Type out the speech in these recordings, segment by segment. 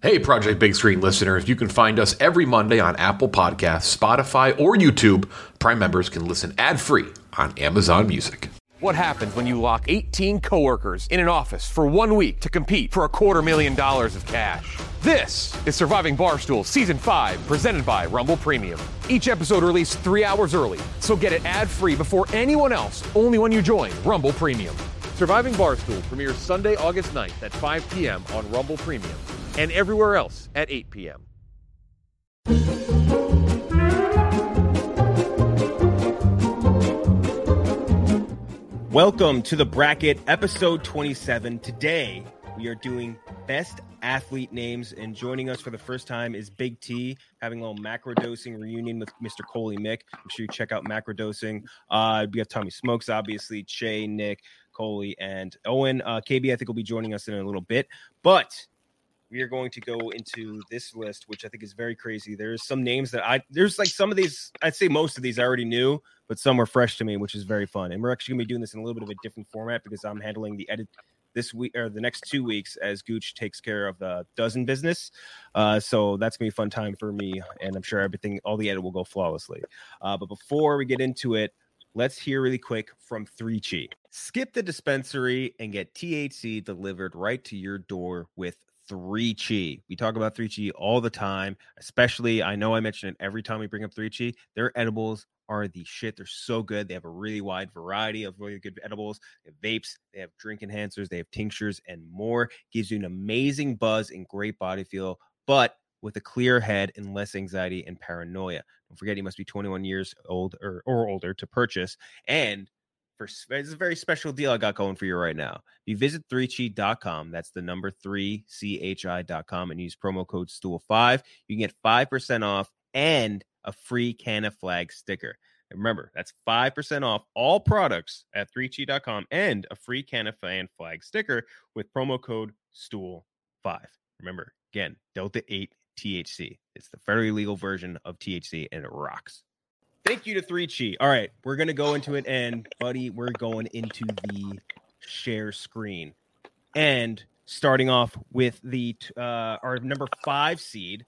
Hey, Project Big Screen listeners, you can find us every Monday on Apple Podcasts, Spotify, or YouTube. Prime members can listen ad-free on Amazon Music. What happens when you lock 18 coworkers in an office for 1 week to compete for $250,000 of cash? This is Surviving Barstool Season 5, presented by Rumble Premium. Each episode released 3 hours early, so get it ad-free before anyone else, only when you join Rumble Premium. Surviving Barstool premieres Sunday, August 9th at 5 p.m. on Rumble Premium and everywhere else at 8 p.m. Welcome to the bracket, episode 27. Today, we are doing best athlete names, and joining us for the first time is Big T, having a little macrodosing reunion with Mr. Coley Mick. I'm sure you check out macrodosing. We have Tommy Smokes, obviously, Che, Nick, Coley, and Owen. KB, I think, will be joining us in a little bit, but we are going to go into this list, which I think is very crazy. There's some names that there's like some of these, I'd say most of these I already knew, but some were fresh to me, which is very fun. And we're actually going to be doing this in a little bit of a different format because I'm handling the edit this week or the next 2 weeks as Gooch takes care of the dozen business. So that's going to be a fun time for me. And I'm sure all the edit will go flawlessly. But before we get into it, let's hear really quick from 3Chi. Skip the dispensary and get THC delivered right to your door with 3Chi. We talk about 3Chi all the time, especially, I know I mention it every time we bring up 3Chi. Their edibles are the shit. They're so good. They have a really wide variety of really good edibles. They have vapes, they have drink enhancers, they have tinctures, and more. Gives you an amazing buzz and great body feel, but with a clear head and less anxiety and paranoia. Don't forget, you must be 21 years old or older to purchase. And it's a very special deal I got going for you right now. If you visit 3chi.com, that's the number 3chi.com, and use promo code STOOL5, you can get 5% off and a free Canna Flag sticker. And remember, that's 5% off all products at 3chi.com and a free Canna Flag sticker with promo code STOOL5. Remember, again, Delta 8 THC. It's the federally legal version of THC, and it rocks. Thank you to 3Chi. All right, we're going to go into it, and, buddy, we're going into the share screen. And starting off with the our number 5 seed,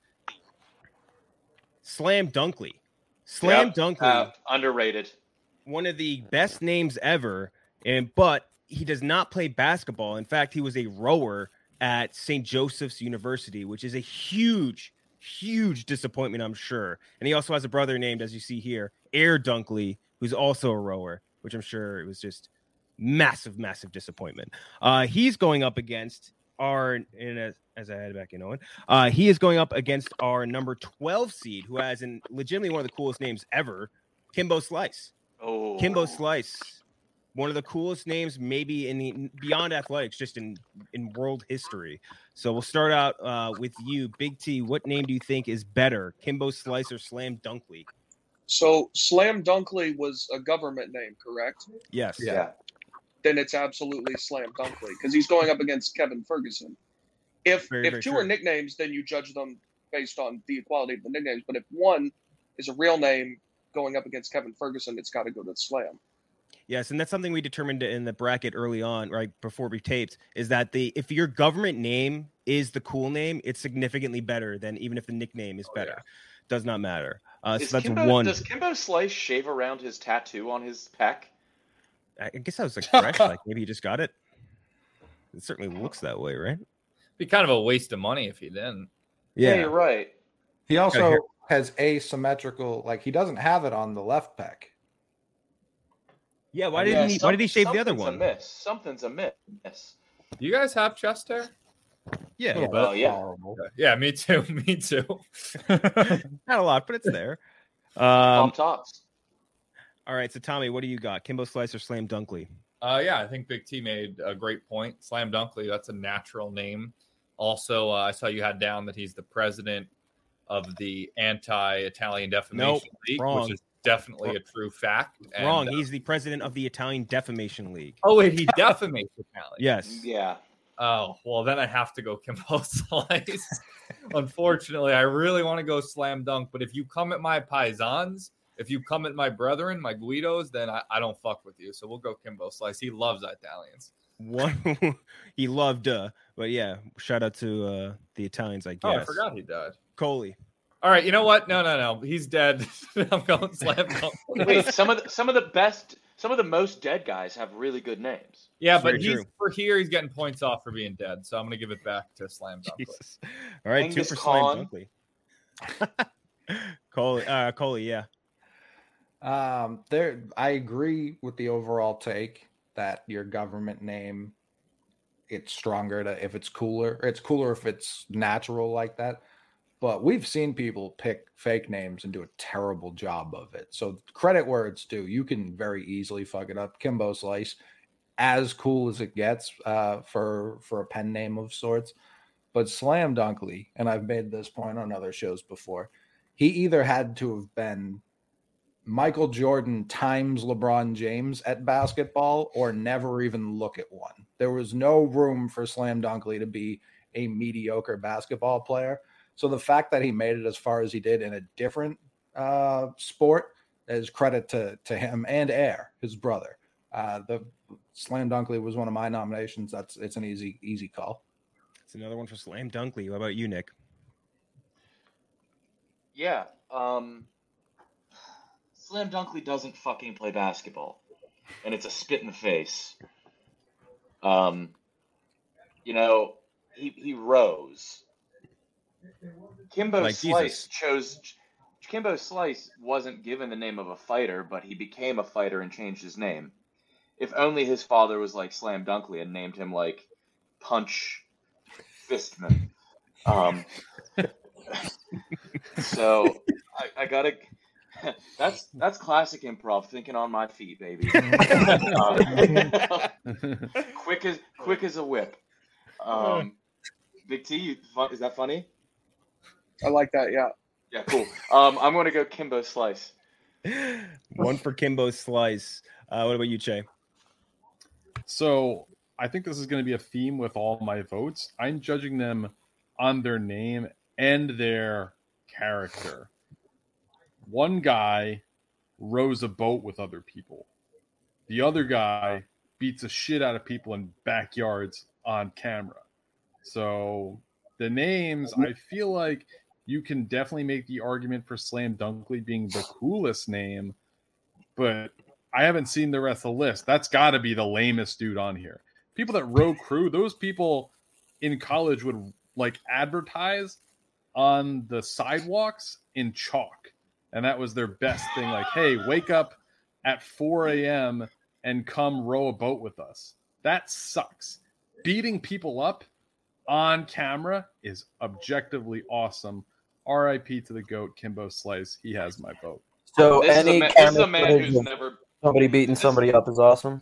Slam Dunkley. Dunkley. Underrated. One of the best names ever, but he does not play basketball. In fact, he was a rower at St. Joseph's University, which is a huge disappointment, I'm sure. And he also has a brother named, as you see here, Air Dunkley, who's also a rower, which I'm sure it was just massive disappointment. He's going up against as I head back in, Owen, he is going up against our number 12 seed, who has legitimately one of the coolest names ever, Kimbo Slice. Oh, Kimbo Slice, one of the coolest names maybe beyond athletics, just in world history. So we'll start out with you, Big T. What name do you think is better, Kimbo Slice or Slam Dunkley? So Slam Dunkley was a government name, correct? Yes. yeah. Then it's absolutely Slam Dunkley because he's going up against Kevin Ferguson. If two true. are nicknames, then you judge them based on the equality of the nicknames. But if one is a real name going up against Kevin Ferguson, it's got to go to Slam. Yes, and that's something we determined in the bracket early on, right before we taped, is that if your government name is the cool name, it's significantly better than even if the nickname is better. Does not matter. So that's one. Does Kimbo Slice shave around his tattoo on his pec? I guess that was like fresh. Like maybe he just got it. It certainly looks that way, right? Be kind of a waste of money if he didn't. Yeah, you're right. He also has asymmetrical, like he doesn't have it on the left pec. Yeah, why did he shave the other one? Something's amiss. You guys have chest hair? Yeah. Oh, yeah. Horrible. Yeah, me too. Not a lot, but it's there. Pop tops. All right, so Tommy, what do you got? Kimbo Slice or Slam Dunkley? Yeah, I think Big T made a great point. Slam Dunkley, that's a natural name. Also, I saw you had down that he's the president of the Anti-Italian Defamation League, wrong. which is definitely a true fact. And, wrong. He's the president of the Italian Defamation League. Oh, wait, he defamates Italian. Yes. Yeah. Oh, well, then I have to go Kimbo Slice. Unfortunately, I really want to go Slam Dunk, but if you come at my Paisans, if you come at my brethren, my Guidos, then I don't fuck with you. So we'll go Kimbo Slice. He loves Italians. One, he loved, but yeah, shout out to the Italians, I guess. Oh, I forgot he died. Coley. All right, you know what? No. He's dead. I'm going Slam Dunk. Wait, some of the most dead guys have really good names. Yeah, Very but he's true. for here. He's getting points off for being dead, so I'm going to give it back to Slam Dunk. Jesus. All right, Genghis 2 for Khan. Slam Dunkley. Coley, yeah. I agree with the overall take that your government name, it's stronger if it's cooler. It's cooler if it's natural like that. But we've seen people pick fake names and do a terrible job of it. So credit where it's due. You can very easily fuck it up. Kimbo Slice, as cool as it gets for a pen name of sorts. But Slam Dunkley, and I've made this point on other shows before, he either had to have been Michael Jordan times LeBron James at basketball or never even look at one. There was no room for Slam Dunkley to be a mediocre basketball player. So the fact that he made it as far as he did in a different sport is credit to him and Air, his brother. The Slam Dunkley was one of my nominations. It's an easy call. It's another one for Slam Dunkley. What about you, Nick? Yeah. Slam Dunkley doesn't fucking play basketball, and it's a spit in the face. He rose. Kimbo Like Slice Jesus. Kimbo Slice wasn't given the name of a fighter, but he became a fighter and changed his name. If only his father was like Slam Dunkley and named him like Punch Fistman. So I gotta. That's classic improv. Thinking on my feet, baby. Quick as a whip. Big T, is that funny? I like that. Yeah. Yeah, cool. I'm going to go Kimbo Slice. One for Kimbo Slice. What about you, Che? So I think this is going to be a theme with all my votes. I'm judging them on their name and their character. One guy rows a boat with other people. The other guy beats the shit out of people in backyards on camera. So the names, I feel like you can definitely make the argument for Slam Dunkley being the coolest name, but I haven't seen the rest of the list. That's got to be the lamest dude on here. People that row crew, those people in college would like advertise on the sidewalks in chalk. And that was their best thing. Like, hey, wake up at 4 a.m. and come row a boat with us. That sucks. Beating people up on camera is objectively awesome. RIP to the GOAT, Kimbo Slice. He has my vote. So This is a man who's of never. somebody beating somebody up is awesome.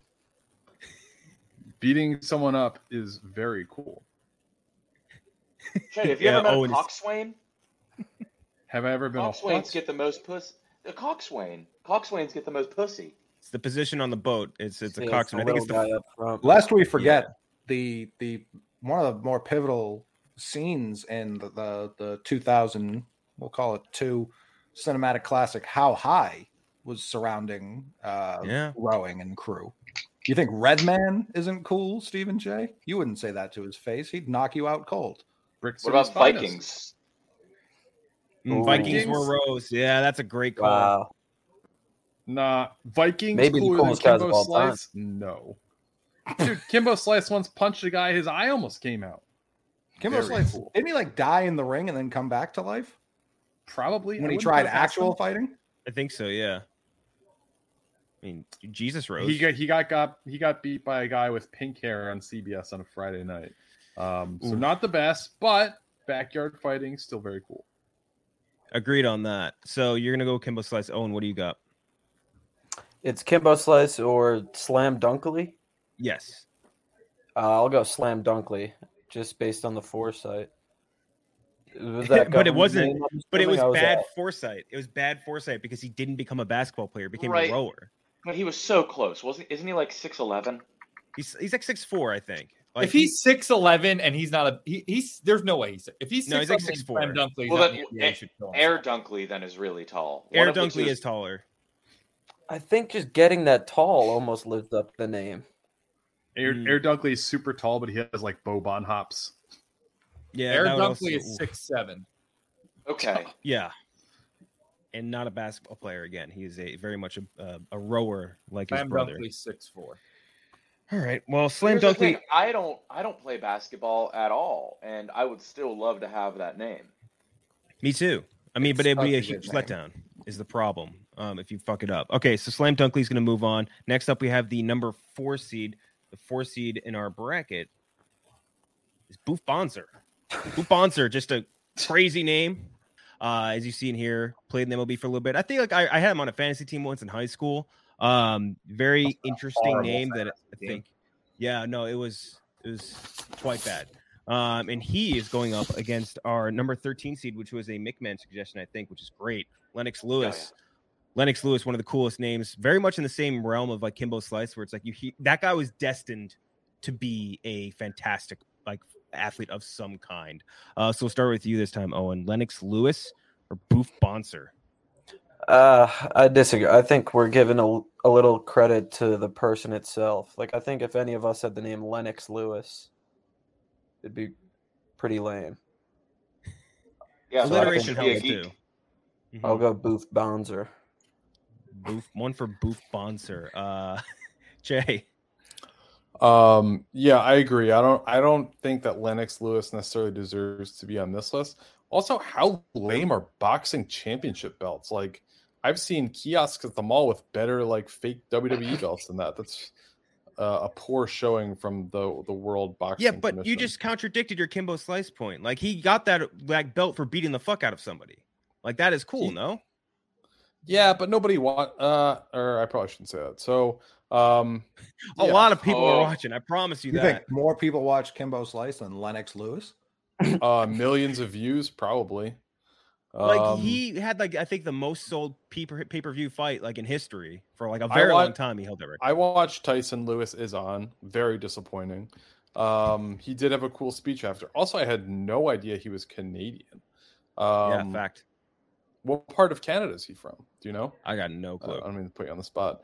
Beating someone up is very cool. Hey, have you Yeah, ever met Owen a is- coxswain? Have I ever been Coxswains get the most pussy. The coxswain. Coxswains get the most pussy. It's the position on the boat. It's a See, coxswain. I think it's the the guy up front. Lest we forget the one of the more pivotal scenes in the 2000, we'll call it 2 cinematic classic, How High, was surrounding rowing and crew. You think Redman isn't cool, Stephen J? You wouldn't say that to his face. He'd knock you out cold. Brick What about City's finest. Vikings? Vikings were rose. Yeah, that's a great call. Wow. Nah, Vikings Maybe the cooler than coolest guys of Kimbo all time. Slice? No. Dude, Kimbo Slice once punched a guy, his eye almost came out. Kimbo Very Slice, cool. didn't he like die in the ring and then come back to life Probably. when I he wouldn't tried put it past actual him. fighting? I think so, yeah. I mean, Jesus rose. He got beat by a guy with pink hair on CBS on a Friday night. So not the best, but backyard fighting still very cool. Agreed on that. So you're going to go Kimbo Slice. Owen, what do you got? It's Kimbo Slice or Slam Dunkley. Yes. I'll go Slam Dunkley, just based on the foresight. Was that But it government wasn't. name, I'm But it was assuming? bad foresight. It was bad foresight because he didn't become a basketball player. Became Right. a rower. But he was so close, wasn't? Isn't he like 6'11"? He's like 6'4", I think. Like If he's 6'11" and he's not he's there's no way he's if he's No, he's like 6'11" 6'4". and Slam Dunkley, Well, not then in the NBA, should kill him. Air Dunkley then is really tall. Air One of the Dunkley two is taller. I think just getting that tall almost lived up the name. Air Dunkley is super tall, but he has like Boban hops. Yeah, Air that would Dunkley also- is 6'7". Okay. Yeah, and not a basketball player again. He is very much a rower like his Slam brother. Dunkley 6'4". All right, well, Slam Here's the Dunkley. thing, I don't play basketball at all, and I would still love to have that name. Me too. I mean, It's but it'd be a such a good huge name. letdown is the problem if you fuck it up. Okay, so Slam Dunkley's going to move on. Next up, we have the number 4 seed. The 4 seed in our bracket is Boof Bonser. Boof Bonser, just a crazy name. As you see in here, played in the MLB for a little bit. I think I had him on a fantasy team once in high school. Very interesting horrible name that I fantasy think. Yeah, no, it was quite bad. And he is going up against our number 13 seed, which was a McMahon suggestion, I think, which is great. Lennox Lewis. Lennox Lewis, one of the coolest names, very much in the same realm of like Kimbo Slice, where it's like that guy was destined to be a fantastic like athlete of some kind. So we'll start with you this time, Owen. Lennox Lewis or Boof Bonser? I disagree. I think we're giving a little credit to the person itself. Like, I think if any of us had the name Lennox Lewis, it'd be pretty lame. Yeah, Alliteration so I helps think too. I'll go Boof Bonser. One for Boof Bonser. Jay. Yeah, I agree. I don't think that Lennox Lewis necessarily deserves to be on this list. Also, how lame are boxing championship belts? Like, I've seen kiosks at the mall with better like fake WWE belts than that. That's a poor showing from the World Boxing. Yeah, but you Commission. just contradicted your Kimbo Slice point. Like, he got that like belt for beating the fuck out of somebody. Like, that is cool, no? Yeah, but nobody or I probably shouldn't say that. So, A lot of people are Oh. watching. I promise you You that. think more people watch Kimbo Slice than Lennox Lewis? millions of views probably. Like, he had like I think the most sold pay-per-view fight like in history for like a very long time. He held that record. I watched Tyson Lewis is on. Very disappointing. He did have a cool speech after. Also, I had no idea he was Canadian. Yeah, fact. What part of Canada is he from? Do you know? I got no clue. I don't mean to put you on the spot.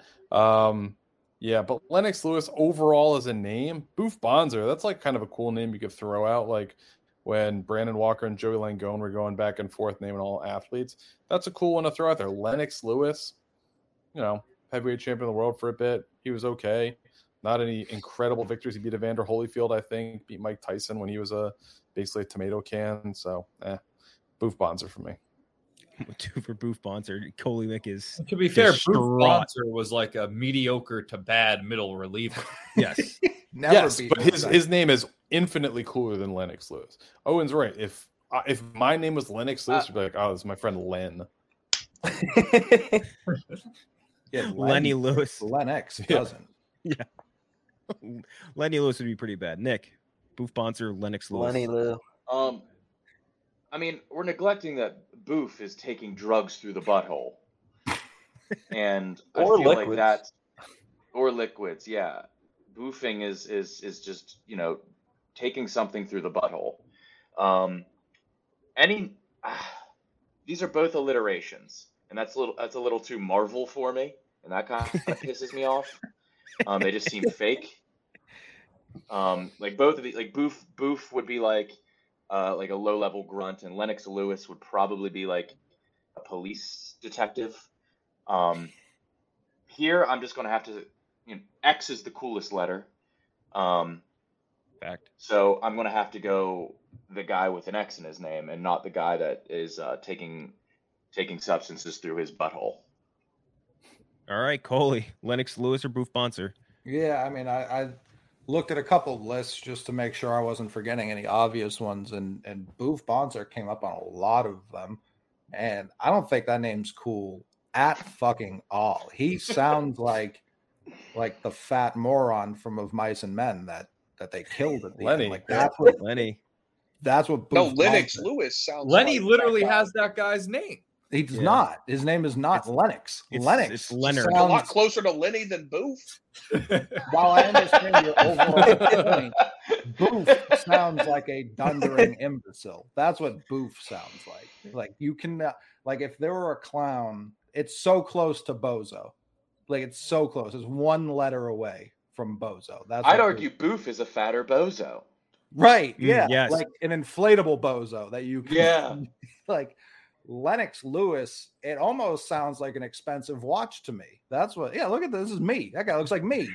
Yeah, but Lennox Lewis overall as a name, Boof Bonser, that's like kind of a cool name you could throw out. Like when Brandon Walker and Joey Langone were going back and forth naming all athletes. That's a cool one to throw out there. Lennox Lewis, heavyweight champion of the world for a bit. He was okay. Not any incredible victories. He beat Evander Holyfield, I think. Beat Mike Tyson when he was basically a tomato can. So, Boof Bonser for me. 2 for Boof Bonser. Coley Mick is To be fair, Boof distraught. Bonser was like a mediocre to bad middle reliever. Yes. Never Yes, beat but his his name is infinitely cooler than Lennox Lewis. Owen's right. If my name was Lennox Lewis, you'd be like, oh, this is my friend Len. Yeah, Lenny Lewis. Lennox Yeah. doesn't. Lenny Lewis would be pretty bad. Nick, Boof Bonser, Lennox Lewis. Lenny Lou. I mean, we're neglecting that Boof is taking drugs through the butthole, and I Or feel like liquids. that, or liquids. Yeah, boofing is just taking something through the butthole. These are both alliterations, and that's a little too Marvel for me, and that kind of pisses me off. They just seem fake. Like both of these, like Boof would be like a low level grunt, and Lennox Lewis would probably be like a police detective. Here I'm just gonna have to, X is the coolest letter. Fact. So I'm gonna have to go the guy with an X in his name, and not the guy that is taking substances through his butthole. All right, Coley, Lennox Lewis or Boof Bonser? Yeah, I mean, I looked at a couple of lists just to make sure I wasn't forgetting any obvious ones, and Boof Bonser came up on a lot of them, and I don't think that name's cool at fucking all. He sounds like the fat moron from Of Mice and Men that they killed at the Lenny. end. Like that's what Lenny. Boof No, Lennox Bonser- Lewis sounds. Lenny like literally that guy. has that guy's name. He does not. His name is not Lennox. Lennox. It's Leonard. a lot closer to Lenny than Boof. While I understand your overall point, Boof sounds like a dundering imbecile. That's what Boof sounds like. Like you can, like if there were a clown, it's so close to Bozo. Like it's so close. It's one letter away from bozo. That's I'd what argue Boof is a fatter bozo. right. Yeah, yes. like an inflatable bozo that you can Yeah. like Lennox Lewis. It almost sounds like an expensive watch to me. That's what. Yeah, look at this. This is me. That guy looks like me.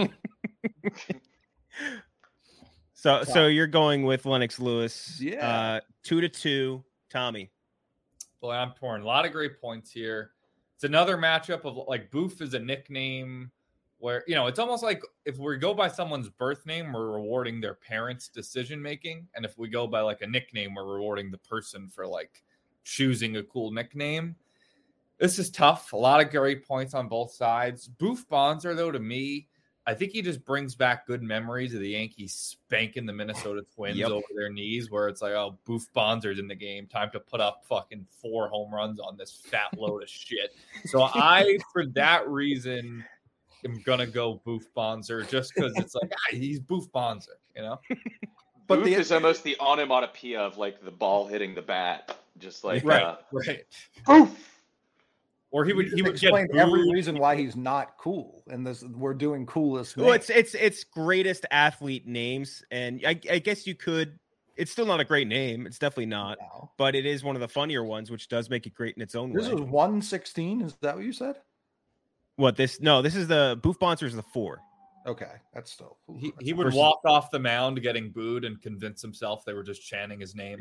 So you're going with Lennox Lewis. Yeah. 2-2. Tommy. Boy, I'm torn. A lot of great points here. It's another matchup of like Boof is a nickname where, it's almost like if we go by someone's birth name, we're rewarding their parents' decision making. And if we go by like a nickname, we're rewarding the person for like choosing a cool nickname. This is tough. A lot of great points on both sides. Boof Bonser, though, to me, I think he just brings back good memories of the Yankees spanking the Minnesota Twins over their knees, where it's like, oh, Boof Bonser's in the game. Time to put up fucking 4 home runs on this fat load of shit. So I, for that reason, am going to go Boof Bonser just because it's like, he's Boof Bonser, But Boof is almost the onomatopoeia of like the ball hitting the bat. Just like, right. Boof! Or he would explain get every reason why he's not cool. And this we're doing coolest. Well, it's greatest athlete names, and I guess you could. It's still not a great name. It's definitely not, but it is one of the funnier ones, which does make it great in its own way. This is 116. Is that what you said? What this? No, this is the Boof Bonser is the 4. Okay, that's still. He would walk off the mound getting booed and convince himself they were just chanting his name.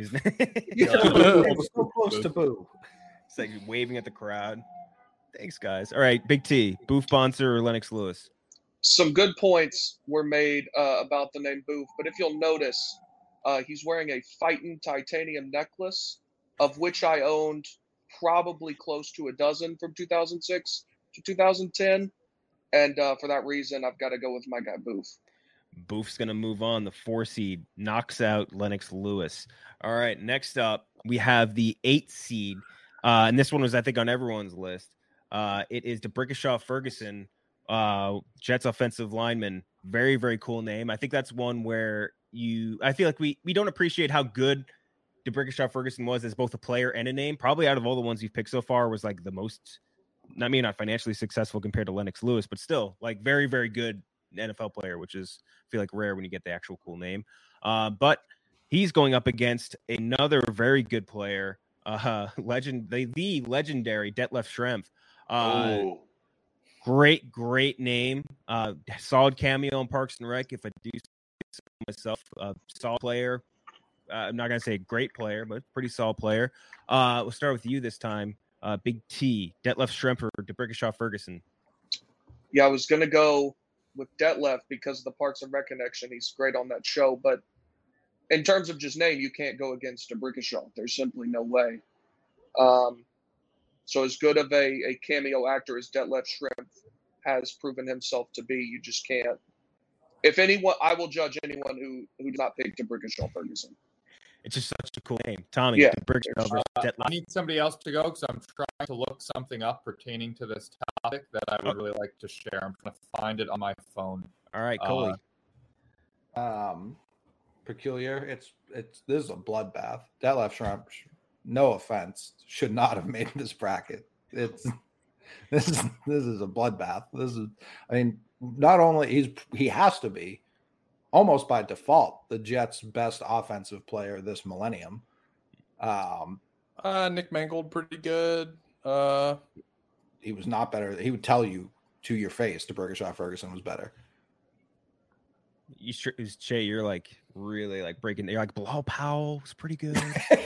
So close to boo. It's like waving at the crowd. Thanks, guys. All right, Big T, Boof Bonser or Lennox Lewis? Some good points were made about the name Boof, but if you'll notice, he's wearing a Fightin' titanium necklace, of which I owned probably close to a dozen from 2006 to 2010. And for that reason, I've got to go with my guy Boof. Boof's going to move on. The 4 seed knocks out Lennox Lewis. All right, next up, we have the 8 seed. And this one was, I think, on everyone's list. It is DeBrickashaw Ferguson, Jets offensive lineman. Very, very cool name. I think that's one where I feel like we don't appreciate how good DeBrickashaw Ferguson was as both a player and a name. Probably out of all the ones you've picked so far was like the most, not financially successful compared to Lennox Lewis, but still like very, very good NFL player, which is I feel like rare when you get the actual cool name. But he's going up against another very good player, the legendary Detlef Schrempf. Great name. Solid cameo in Parks and Rec. If I do say myself, solid player. I'm not gonna say great player, but pretty solid player. We'll start with you this time. Big T, Detlef Schrempf or DeBrickashaw Ferguson? Yeah, I was gonna go with Detlef because of the Parks and Rec connection. He's great on that show, but in terms of just name, you can't go against DeBrickashaw. There's simply no way. So as good of a cameo actor as Detlef Schrempf has proven himself to be, you just can't. If anyone, I will judge anyone who does not pick DeBrickashaw Ferguson. It's just such a cool name. Tommy, Yeah. DeBrickashaw versus Detlef. I need somebody else to go because I'm trying to look something up pertaining to this topic that I would really like to share. I'm trying to find it on my phone. All right, Coley. Peculiar. It's this is a bloodbath. Detlef Schrempf, no offense, should not have made this bracket. This is a bloodbath. Not only he has to be almost by default the Jets' best offensive player this millennium. Nick Mangold, pretty good. He was not better. He would tell you to your face DeBrickashaw Ferguson was better. Shay, you're like really like breaking. You're like Bilal Powell was pretty good.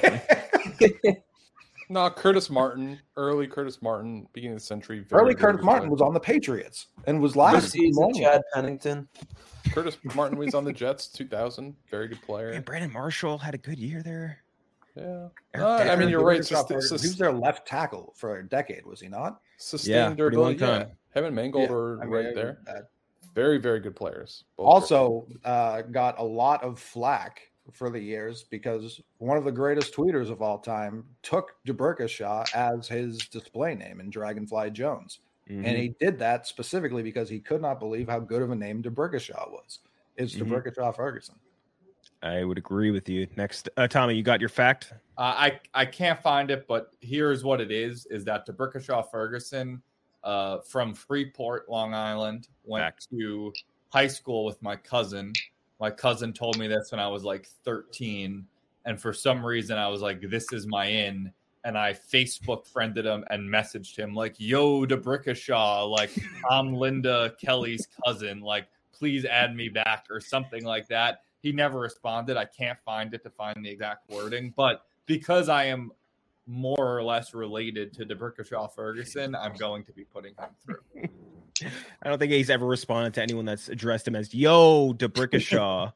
No, Curtis Martin, early Curtis Martin, beginning of the century. Early Curtis Martin was on the Patriots and was last season. Chad Pennington. Curtis Martin was on the Jets, 2000. Very good player. And Brandon Marshall had a good year there. Yeah. I mean, you're right. He was their left tackle for a decade, was he not? Sustained durability. Yeah. Him and Mangold are right there. Very, very good players. Also, got a lot of flack for the years because one of the greatest tweeters of all time took DeBrickashaw as his display name in Dragonfly Jones. Mm-hmm. And he did that specifically because he could not believe how good of a name DeBrickashaw was. It's DeBrickashaw Ferguson. I would agree with you. Next, Tommy, you got your fact? I can't find it, but here's what it is that DeBrickashaw Ferguson from Freeport, Long Island, went to high school with my cousin. My cousin told me this when I was like 13. And for some reason, I was like, this is my in. And I Facebook friended him and messaged him like, yo, DeBrickashaw, like, I'm Linda Kelly's cousin. Like, please add me back or something like that. He never responded. I can't find it to find the exact wording. But because I am more or less related to DeBrickashaw Ferguson, I'm going to be putting him through. I don't think he's ever responded to anyone that's addressed him as "Yo, DeBrickashaw."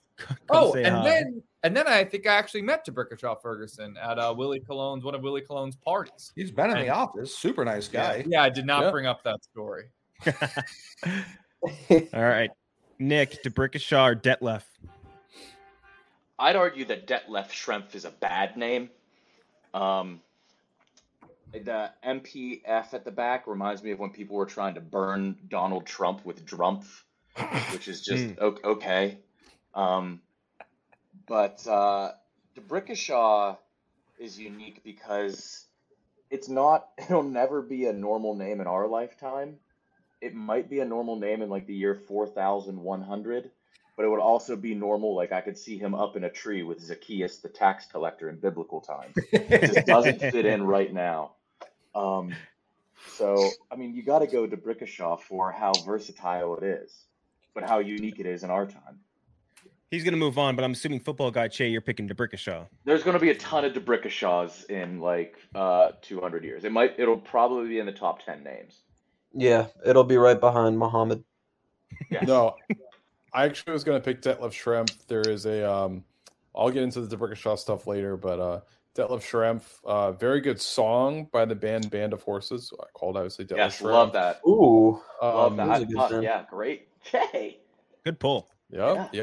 And then I think I actually met DeBrickashaw Ferguson at one of Willie Cologne's parties. He's been in the office. Super nice guy. Yeah, I did not bring up that story. All right, Nick, DeBrickashaw or Detlef? I'd argue that Detlef Schrempf is a bad name. The MPF at the back reminds me of when people were trying to burn Donald Trump with Drumpf, which is just okay. But DeBrickashaw is unique because it'll never be a normal name in our lifetime. It might be a normal name in like the year 4100, but it would also be normal. Like I could see him up in a tree with Zacchaeus, the tax collector in biblical times. It just doesn't fit in right now. So, I mean, you got to go DeBrickashaw for how versatile it is, but how unique it is in our time. He's going to move on, but I'm assuming football guy Che, you're picking DeBrickashaw. There's going to be a ton of DeBrickashaws in like 200 years. It'll probably be in the top 10 names. Yeah, it'll be right behind Muhammad. Yes. No, I actually was going to pick Detlef Schrempf. There is I'll get into the DeBrickashaw stuff later, but Detlef Schrempf, very good song by the Band of Horses. Called obviously Detlef Yes, Schrempf. love that. Ooh, Love that. good Yeah, great. Yay. Good pull. Yep.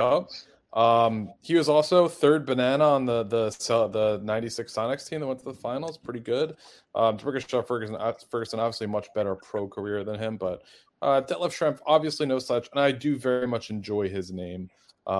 He was also third banana on the 96 Sonics team that went to the finals. Pretty good. DeBrickashaw Ferguson obviously much better pro career than him, but Detlef Schrempf obviously no such, and I do very much enjoy his name.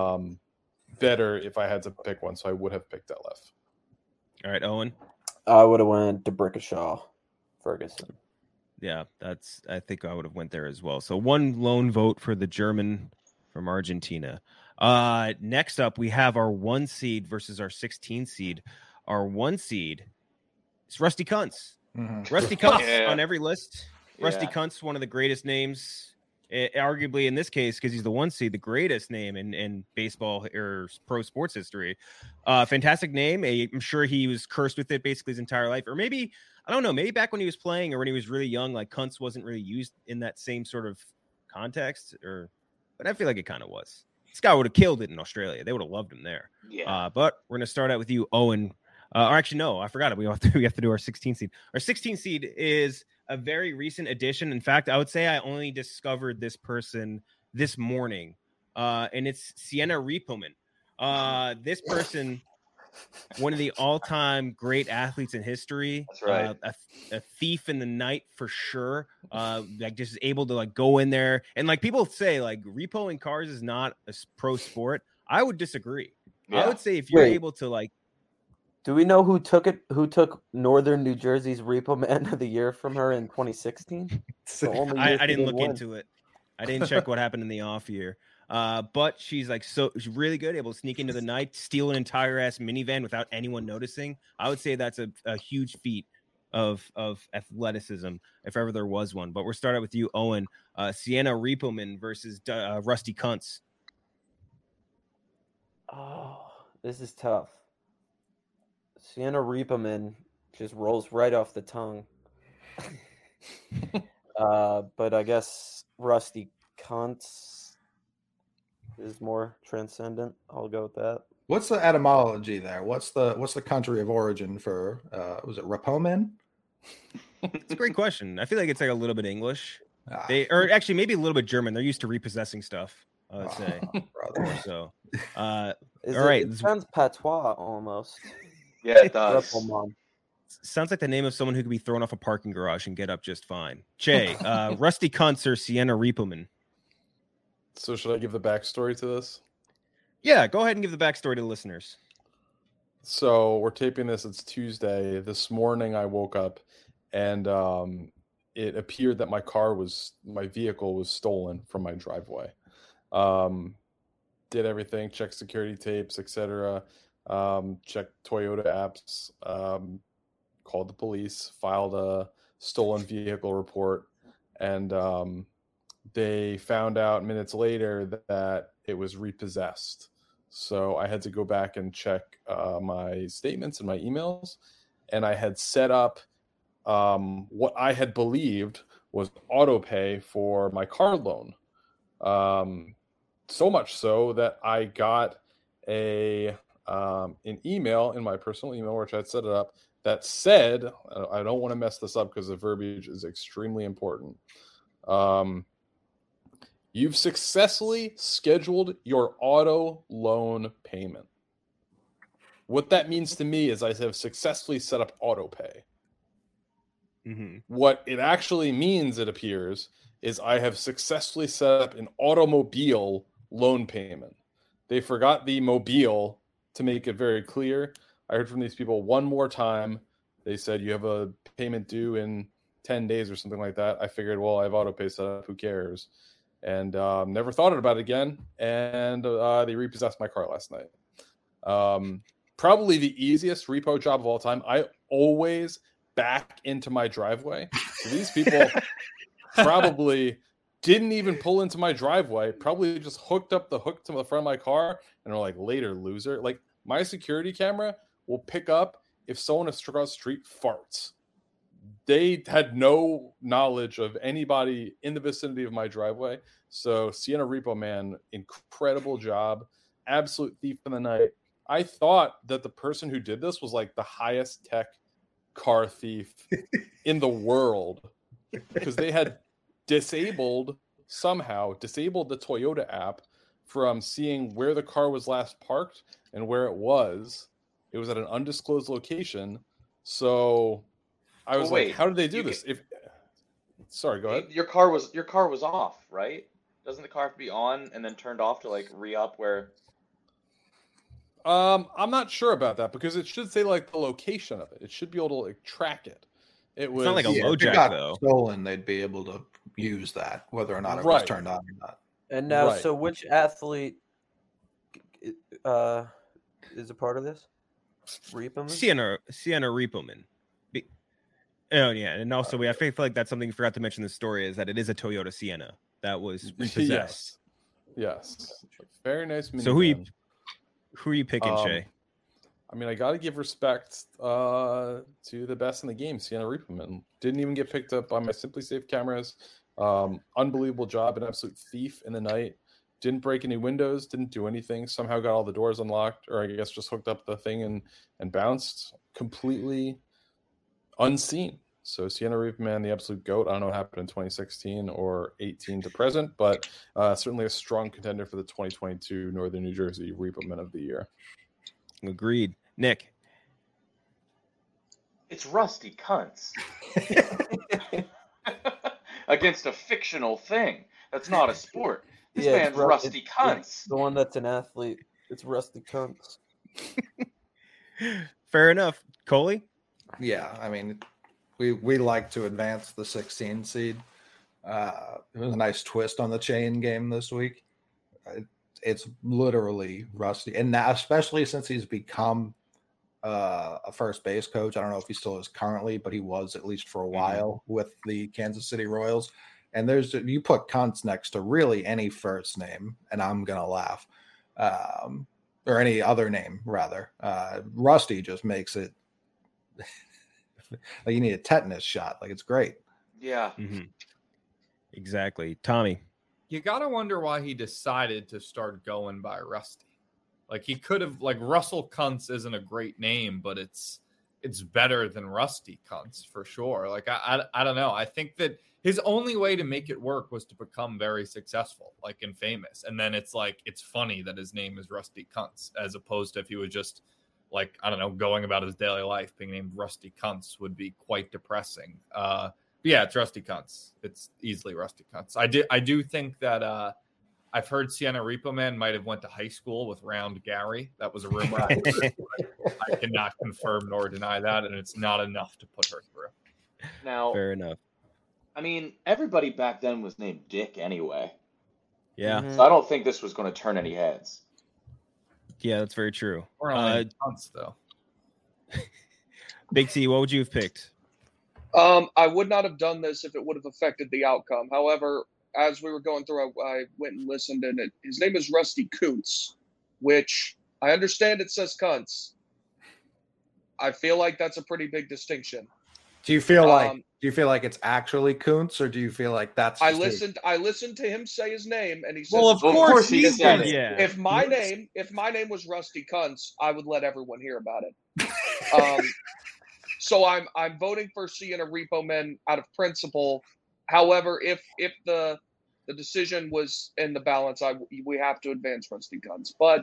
Better if I had to pick one, so I would have picked Detlef. All right, Owen. I would have went DeBrickashaw Ferguson. Yeah, I think I would have went there as well. So one lone vote for the German from Argentina. Next up, we have our 1 seed versus our 16 seed. Our 1 seed is Rusty Kuntz. Mhm. Rusty Kuntz Yeah. on every list. Rusty Kuntz, one of the greatest names, arguably in this case, because he's the 1 seed, the greatest name in baseball or pro sports history. Fantastic name. I'm sure he was cursed with it basically his entire life. Or maybe, I don't know, maybe back when he was playing or when he was really young, like Kuntz wasn't really used in that same sort of context. But I feel like it kind of was. This guy would have killed it in Australia. They would have loved him there. Yeah. But we're going to start out with you, Owen. Or actually, no, I forgot it. We have to do our 16 seed. Our 16 seed is a very recent addition. In fact, I would say I only discovered this person this morning, and it's Sienna Riepelman. This person, one of the all-time great athletes in history. That's right. A thief in the night for sure. Like just able to like go in there and like people say like repoing cars is not a pro sport. I would disagree. Yeah. I would say if you're Wait. able to like. Do we know who took Northern New Jersey's Repo Man of the Year from her in 2016? I didn't look into it. I didn't check what happened in the off year. But she's really good, able to sneak into the night, steal an entire ass minivan without anyone noticing. I would say that's a huge feat of athleticism, if ever there was one. But we're starting with you, Owen. Sienna Riepelman versus Rusty Kuntz. Oh, this is tough. Sienna Riepelman just rolls right off the tongue. But I guess Rusty Kuntz is more transcendent. I'll go with that. What's the etymology there? What's the country of origin for was it Rapomen? It's a great question. I feel like it's like a little bit English. Ah, Or actually maybe a little bit German. They're used to repossessing stuff, I would say. brother. So All right. It sounds patois almost. Yeah, it does. Riepelman. sounds like the name of someone who could be thrown off a parking garage and get up just fine. Che, Rusty Kuntz or Sienna Riepelman? So should I give the backstory to this? Yeah, go ahead and give the backstory to the listeners. So we're taping this. It's Tuesday. This morning I woke up and it appeared that my vehicle was stolen from my driveway. Did everything, checked security tapes, etc. Checked Toyota apps, called the police, filed a stolen vehicle report, and they found out minutes later that it was repossessed. So I had to go back and check my statements and my emails, and I had set up what I had believed was auto pay for my car loan. So much so that I got an email in my personal email, which I'd set it up, that said, I don't want to mess this up because the verbiage is extremely important. You've successfully scheduled your auto loan payment. What that means to me is I have successfully set up auto pay. Mm-hmm. What it actually means, it appears, is I have successfully set up an automobile loan payment. They forgot the mobile to make it very clear. I heard from these people one more time. They said, you have a payment due in 10 days or something like that. I figured, well, I have auto pay set up. Who cares? And never thought about it again. And they repossessed my car last night. Probably the easiest repo job of all time. I always back into my driveway. So these people probably didn't even pull into my driveway, probably just hooked up the hook to the front of my car and are like, later, loser. Like, my security camera will pick up if someone across the street farts. They had no knowledge of anybody in the vicinity of my driveway. So Sienna Repo Man, incredible job. Absolute thief in the night. I thought that the person who did this was like the highest tech car thief in the world, because they had disabled the Toyota app from seeing where the car was last parked and where it was. It was at an undisclosed location. So I was like, how did they do this? Sorry, go ahead. Your car was off, right? Doesn't the car have to be on and then turned off to like re-up where? I'm not sure about that, because it should say like the location of it. It should be able to like track it. It's not like a low if it jack got though. stolen, they'd be able to use that, whether or not it was turned on or not. And now, Right. so which athlete is a part of this? Reepeman? Sienna Repoman. Oh yeah, and also I feel like that's something you forgot to mention in the story, is that it is a Toyota Sienna that was repossessed. Yes. Very nice minivan. So who are you picking, Shay? I mean, I got to give respect to the best in the game, Sienna Repoman. Didn't even get picked up by my Simply Safe cameras. Unbelievable job, an absolute thief in the night. Didn't break any windows, didn't do anything. Somehow got all the doors unlocked, or I guess just hooked up the thing and bounced completely unseen. So Sienna Repoman, the absolute GOAT. I don't know what happened in 2016 or 18 to present, but certainly a strong contender for the 2022 Northern New Jersey Repoman of the Year. Agreed. Nick. It's Rusty Cunts. Against a fictional thing. That's not a sport. This man's Rusty Cunts. It's the one that's an athlete. It's Rusty Cunts. Fair enough. Coley? Yeah, I mean, we like to advance the 16 seed. It was a nice twist on the chain game this week. It's literally Rusty, and now, especially since he's become a first base coach. I don't know if he still is currently, but he was at least for a while with the Kansas City Royals. And you put Cunts next to really any first name, and I'm gonna laugh, or any other name rather. Rusty just makes it like you need a tetanus shot. Like, it's great. Yeah. Mm-hmm. Exactly. Tommy. You gotta wonder why he decided to start going by Rusty. Like, he could have, like, Russell Cunts isn't a great name, but it's better than Rusty Cunts for sure. Like, I don't know. I think that his only way to make it work was to become very successful, like, and famous. And then it's like, it's funny that his name is Rusty Cunts, as opposed to if he was just, like, I don't know, going about his daily life, being named Rusty Cunts would be quite depressing. But yeah, it's Rusty Cunts. It's easily Rusty Cunts. I do think that I've heard Sienna Repoman might have went to high school with Round Gary. That was a rumor. I cannot confirm nor deny that, and it's not enough to put her through. Now, Fair enough. I mean, everybody back then was named Dick anyway. Yeah. Mhm. So I don't think this was going to turn any heads. Yeah, that's very true. We're only months though. Big T, what would you have picked? I would not have done this if it would have affected the outcome. However, as we were going through, I went and listened, and his name is Rusty Kuntz, which I understand it says cunts. I feel like that's a pretty big distinction. Do you feel like it's actually Kuntz, or do you feel like that's? I just listened to him say his name, and he said, Well, of Well, of course course he he's said did it. Yeah. If my name was Rusty Kuntz, I would let everyone hear about it. So I'm voting for Sienna Repo Men out of principle. However, if the decision was in the balance, we have to advance Rusty Kuntz. But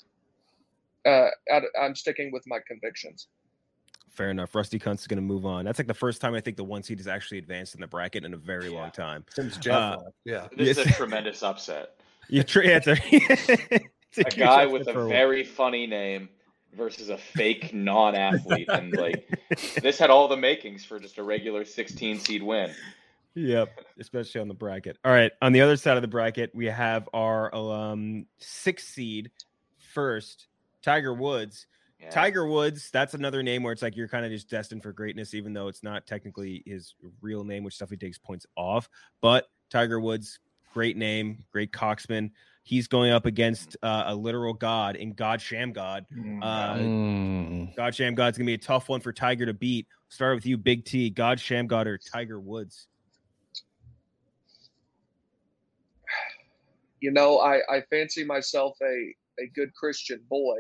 I'm sticking with my convictions. Fair enough. Rusty Kuntz is going to move on. That's like the first time I think the 1 seed has actually advanced in the bracket in a very long time. Since Jeff left. Yeah. This is a tremendous upset. It's A guy with a very funny name versus a fake non-athlete, and like this had all the makings for just a regular 16 seed win. Yep, especially on the bracket. All right, on the other side of the bracket, we have our 6 seed first, Tiger Woods. Yeah. Tiger Woods, that's another name where it's like you're kind of just destined for greatness, even though it's not technically his real name, which definitely takes points off. But Tiger Woods, great name, great coxman. He's going up against a literal god in God Shamgod. God Shamgod's going to be a tough one for Tiger to beat. Start with you, Big T. God Shamgod or Tiger Woods? You know, I fancy myself a good Christian boy.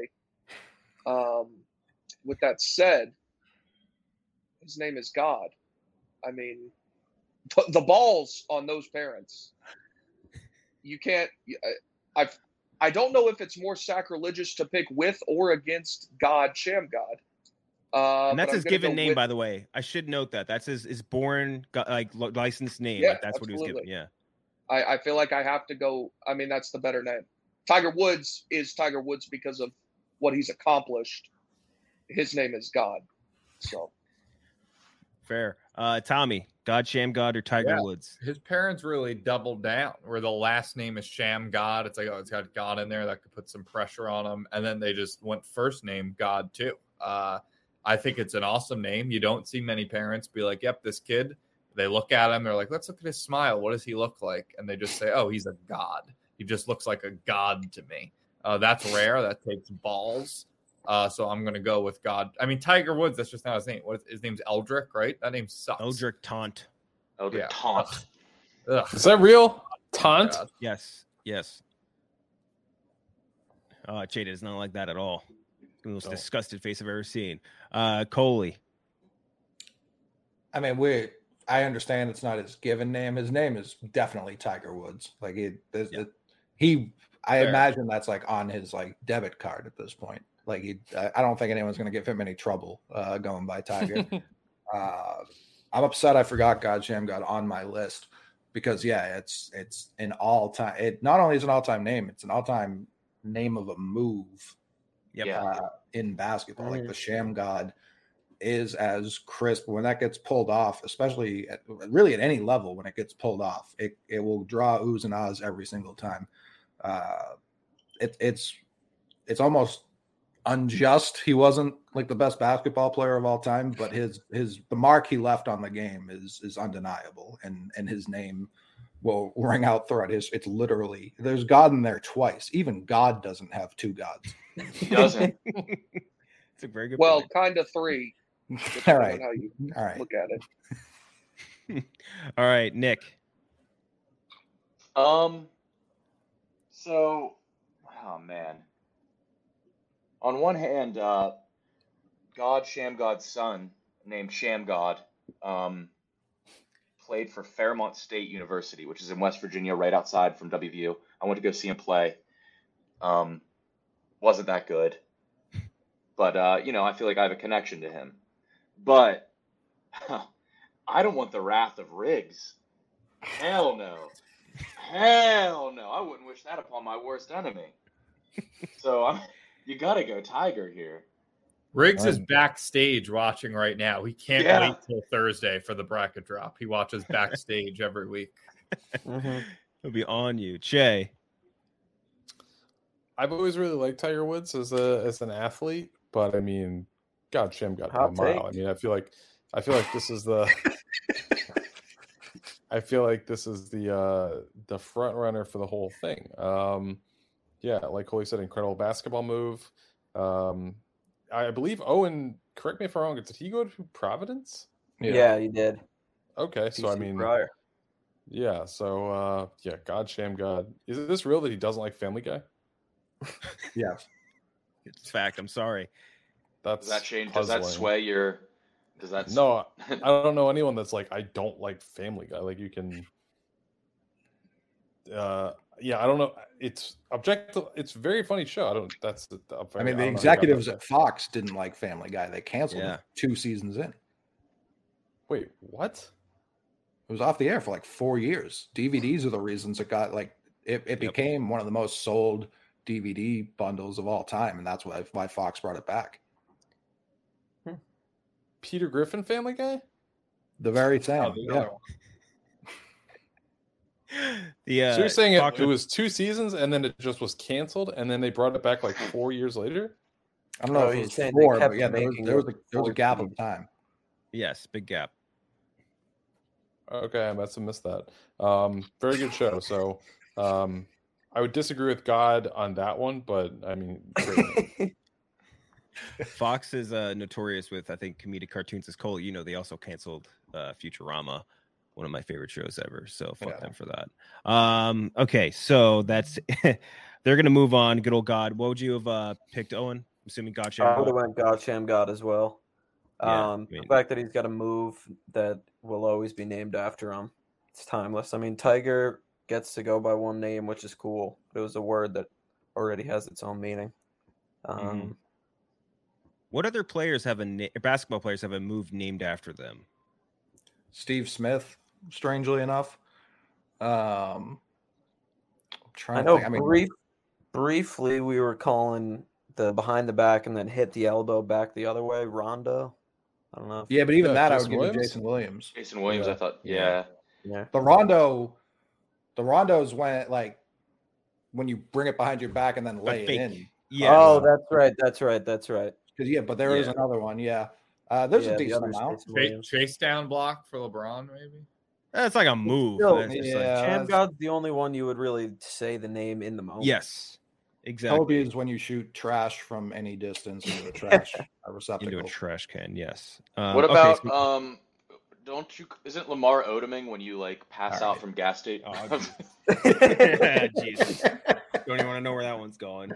With that said, his name is God. I mean, the balls on those parents. You can't. I don't know if it's more sacrilegious to pick with or against God Shamgod. And that's his given name, by the way. I should note that that's his born licensed name. Yeah, like that's absolutely. what he was given. Yeah. I feel like I have to go. I mean, that's the better name. Tiger Woods is Tiger Woods because of what he's accomplished. His name is God. So fair. Tommy, God Shamgod or Tiger Woods? His parents really doubled down where the last name is Shamgod. It's like, oh, it's got God in there. That could put some pressure on him. And then they just went first name God too. I think it's an awesome name. You don't see many parents be like, yep, this kid. They look at him. They're like, let's look at his smile. What does he look like? And they just say, oh, he's a god. He just looks like a god to me. That's rare. That takes balls. So I'm going to go with God. I mean, Tiger Woods, that's just not his name. His name's Eldrick, right? That name sucks. Eldrick Taunt. Eldrick Taunt. Ugh. Is that real? Taunt? God. Yes. Jada is not like that at all. The most disgusted face I've ever seen. Coley. I mean, I understand it's not his given name. His name is definitely Tiger Woods. Like I imagine that's like on his like debit card at this point. Like I don't think anyone's going to give him any trouble going by Tiger. I'm upset I forgot God Shamgod on my list because it's an all time. It not only is an all time name, it's an all time name of a move. In basketball, like the Shamgod is as crisp when that gets pulled off, especially at any level. When it gets pulled off, it will draw oohs and ahs every single time. It's almost unjust. He wasn't like the best basketball player of all time, but the mark he left on the game is undeniable, and his name will ring out throughout it's literally there's God in there twice. Even God doesn't have two gods. He doesn't. It's a very good. Well, point. kind of three. All right. How you All right. look at it. All right, Nick. So, oh man. On one hand, God Shamgod's son, named Shamgod, played for Fairmont State University, which is in West Virginia, right outside from WVU. I went to go see him play. Wasn't that good, but I feel like I have a connection to him. But I don't want the wrath of Riggs. Hell no. I wouldn't wish that upon my worst enemy. So you got to go Tiger here. Riggs is backstage watching right now. He can't wait till Thursday for the bracket drop. He watches backstage every week. He'll be on you. Che. I've always really liked Tiger Woods as an athlete, but I mean, God, Sham got Hot that mile. take. I mean, I feel like this is the I feel like this is the front runner for the whole thing. Yeah, like Coley said, incredible basketball move. I believe Owen, correct me if I'm wrong, did he go to Providence? Yeah, he did. Okay, so I TC mean, Pryor. yeah, so yeah, God, Sham God. Is this real that he doesn't like Family Guy? Yes. It's fact. I'm sorry. That's Does that change? Does that puzzling. sway your? Does that? No, I don't know anyone that's like, I don't like Family Guy. Like you can, yeah, I don't know. It's objective. It's a very funny show. I don't. That's. I mean, the don't know how you got executives that. at Fox didn't like Family Guy. They canceled Yeah. it 2 seasons in. Wait, what? It was off the air for like 4 years. DVDs are the reasons it got like it became one of the most sold DVD bundles of all time, and that's why Fox brought it back. Peter Griffin Family Guy? The very same. Oh, the yeah. other one. The So you're saying Fox- it was 2 seasons and then it just was canceled and then they brought it back like 4 years later? I don't know No, if it he's was saying they 4, kept but yeah, making there was it a 4 gap of seasons. time. Yes, big gap. Okay, I must have missed that. Very good show. So I would disagree with God on that one, but I mean, great. Fox is notorious with, I think, comedic cartoons. As Cole, you know, they also canceled Futurama, one of my favorite shows ever. So fuck them for that. Okay, so that's they're gonna move on. Good old God. What would you have picked, Owen? I'm assuming God. I would have went God Sham God as well. Yeah, I The mean- fact that he's got a move that will always be named after him, it's timeless. I mean, Tiger gets to go by one name, which is cool. But it was a word that already has its own meaning. What other players have basketball players have a move named after them? Steve Smith, strangely enough. I'm trying I to know think. I mean, briefly we were calling the behind the back and then hit the elbow back the other way, Rondo. I don't know. If yeah, but even Yeah, that I would Jason give Williams? to Jason Williams. Jason Williams, Yeah. I thought. Yeah. Yeah. The Rondo's when you bring it behind your back and then lay it fake. in. Yeah. Oh, that's right. Because but there is Yeah. another one. Yeah, there's Yeah, a the decent other amount. Jason Williams. Chase down block for LeBron, maybe. That's like a move. Still, That's just like- yeah. Sham that's- God's the only one you would really say the name in the moment. yes, exactly. Kobe is when you shoot trash from any distance into a trash receptacle. Into a trash can. Yes. What okay, about so- don't you? Isn't Lamar Odoming when you like pass All out right. from gas station? Oh, Jesus. Don't even want to know where that one's going.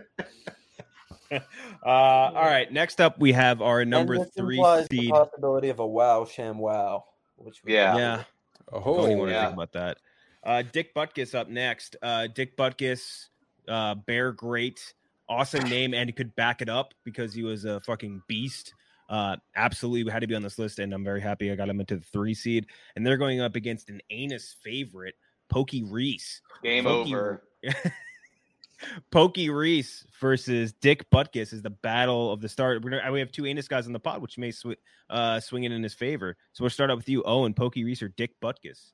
All right. Next up, we have our number And this 3 implies seed. the possibility of a wow Sham wow, which we Yeah. Yeah. Oh, Don't even want to yeah. think about that. Dick Butkus up next. Dick Butkus, Bear Great, awesome name, and he could back it up because he was a fucking beast. Absolutely had to be on this list, and I'm very happy I got him into the 3 seed. And they're going up against an anus favorite, Pokey Reese. Game Pokey- over. Pokey Reese versus Dick Butkus is the battle of the start. We have 2 anus guys on the pod, which may swing it in his favor. So we'll start out with you, Owen. Pokey Reese or Dick Butkus?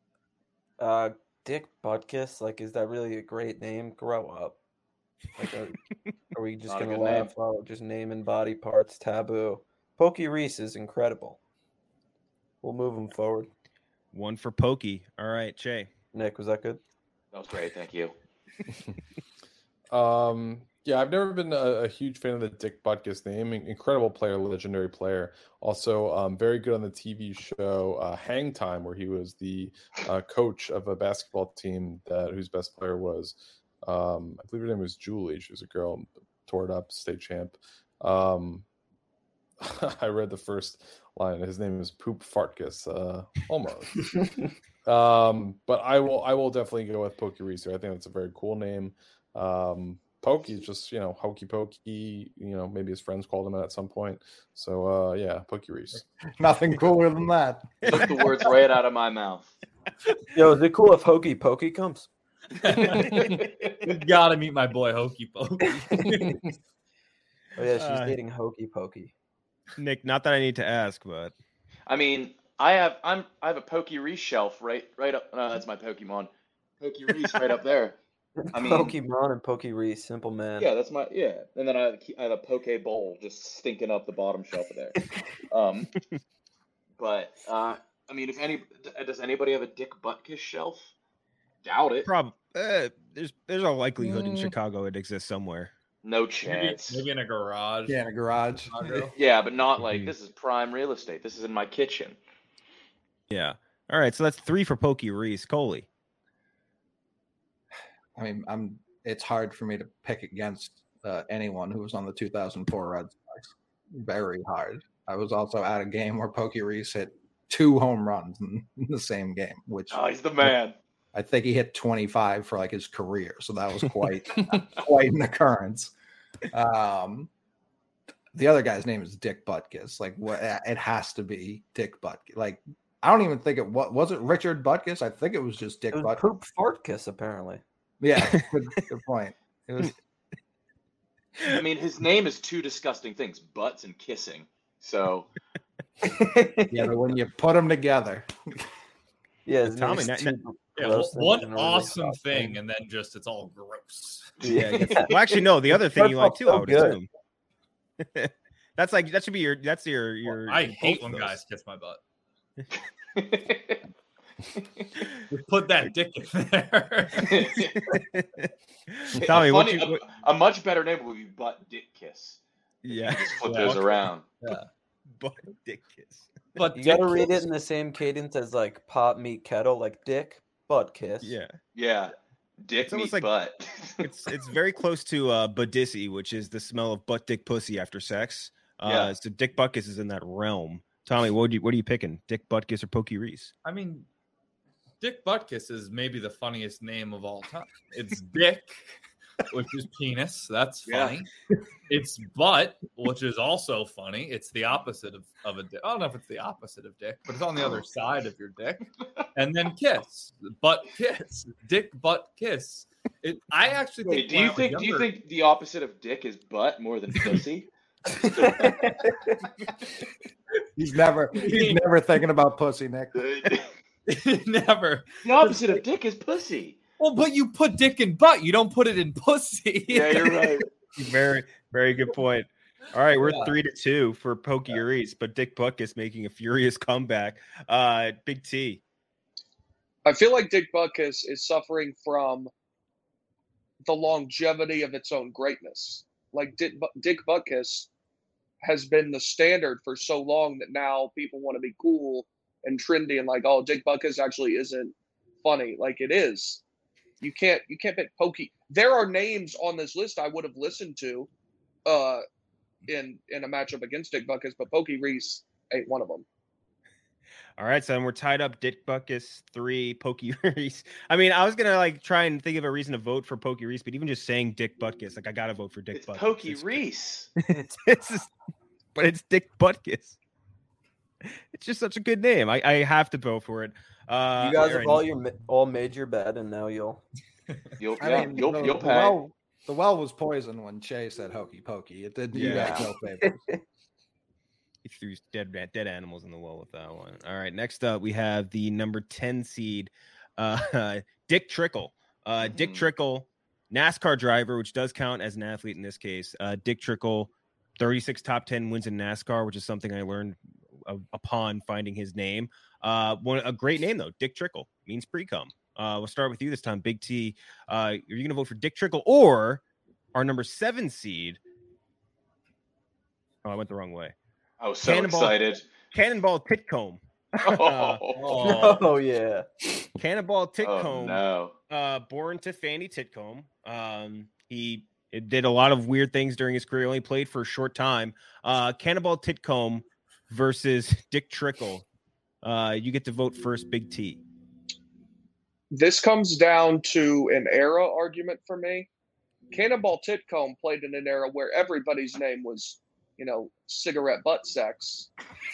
Dick Butkus, like, is that really a great name? Grow up. Like, are we just Not a gonna good name. laugh out just naming body parts taboo? Pokey Reese is incredible. We'll move him forward. 1 for Pokey. All right, Che. Nick, was that good? That was great. Thank you. Yeah, I've never been a huge fan of the Dick Butkus name. Incredible player, legendary player. Also, very good on the TV show Hang Time, where he was the coach of a basketball team whose best player was, I believe her name was Julie. She was a girl, tore it up, state champ. I read the first line. His name is Poop Fartkus. Almost. But I will definitely go with Pokey Reese. I think that's a very cool name. Pokey is just, hokey pokey, maybe his friends called him at some point. So yeah, Pokey Reese. Nothing cooler than that. Took the words right out of my mouth. Yo, is it cool if Hokey Pokey comes? You gotta meet my boy Hokey Pokey. Oh yeah, she's Uh, dating Hokey Pokey. Nick, not that I need to ask, but I mean, I have a Pokey Reese shelf right up. No, that's my Pokemon. Pokey Reese right up there. I mean, Pokemon and Poke Reese, simple man. yeah, that's my and then I have a Poke Bowl just stinking up the bottom shelf of there. But I mean, does anybody have a Dick Butkus shelf? Doubt it. There's a likelihood in Chicago it exists somewhere. No chance. Maybe in a garage. Yeah, in a garage. Yeah, but not like this is prime real estate. This is in my kitchen. Yeah. All right, so that's 3 for Poke Reese. Coley. I mean, it's hard for me to pick against anyone who was on the 2004 Red Sox. Very hard. I was also at a game where Poke Reese hit 2 home runs in the same game, which he's the man. I think he hit 25 for like his career, so that was quite an occurrence. The other guy's name is Dick Butkus. Like, what? It has to be Dick Butkus. Like, I don't even think it was it Richard Butkus. I think it was just Dick Butkus. Poop Fartkus, apparently. Yeah, good point. It was. I mean, his name is 2 disgusting things: butts and kissing. So, yeah, but when you put them together, yeah, Tommy. One awesome thing, and then just it's all gross. Yeah. Well, actually, no. The other thing you like too, I would assume. That should be your. That's your. I hate when guys kiss my butt. Put that dick in there. Tommy, a much better name would be Butt Dick Kiss. Yeah, just flip those around. Yeah, Butt Dick Kiss. But you gotta read it in the same cadence as like pot, meat, kettle, like Dick Butt Kiss. Yeah. Dick meat like, butt. it's very close to Budissy, which is the smell of butt, dick, pussy after sex. So Dick Butkus is in that realm. Tommy, what are you picking? Dick Butkus or Poke Reese? I mean, Dick Butkus is maybe the funniest name of all time. It's Dick, which is penis. That's funny. Yeah. It's butt, which is also funny. It's the opposite of a dick. I don't know if it's the opposite of dick, but it's on the other side of your dick. And then kiss, butt kiss, dick butt kiss. I actually think. Do you think the opposite of dick is butt more than pussy? He's never thinking about pussy, Nick. Never. The opposite of dick is pussy. Well, but you put dick in butt. You don't put it in pussy. Yeah, you're right. Very, very good point. All right, we're 3-2 for Poke Reese, but Dick Butkus making a furious comeback. Big T. I feel like Dick Butkus is suffering from the longevity of its own greatness. Like Dick Butkus has been the standard for so long that now people want to be cool and trendy and like, oh, Dick Butkus actually isn't funny. Like it is. You can't pick Pokey. There are names on this list I would have listened to in a matchup against Dick Butkus, but Pokey Reese ain't one of them. All right, so we're tied up. Dick Butkus 3, Poke Reese. I mean, I was gonna try and think of a reason to vote for Poke Reese, but even just saying Dick Butkus, I gotta vote for Dick Butkus. Poke Reese. But it's Dick Butkus. It's just such a good name. I have to vote for it. You guys have all made your bed, and now you'll pay. The well was poisoned when Che said hokey pokey. It did you guys no favors. He threw dead animals in the well with that one. All right, next up we have the number 10 seed, Dick Trickle. Dick Trickle, NASCAR driver, which does count as an athlete in this case. Dick Trickle, 36 top 10 wins in NASCAR, which is something I learned upon finding his name. A great name though, Dick Trickle means pre-cum. We'll start with you this time, Big T. Are you going to vote for Dick Trickle or our number 7 seed? Oh, I went the wrong way. I was so excited. Cannonball Titcomb. Oh yeah. Cannonball Titcomb. Oh, no. Born to Fanny Titcomb. He did a lot of weird things during his career. Only played for a short time. Cannonball Titcomb versus Dick Trickle. You get to vote first, Big T. This comes down to an era argument for me. Cannonball Titcomb played in an era where everybody's name was, cigarette butt sex.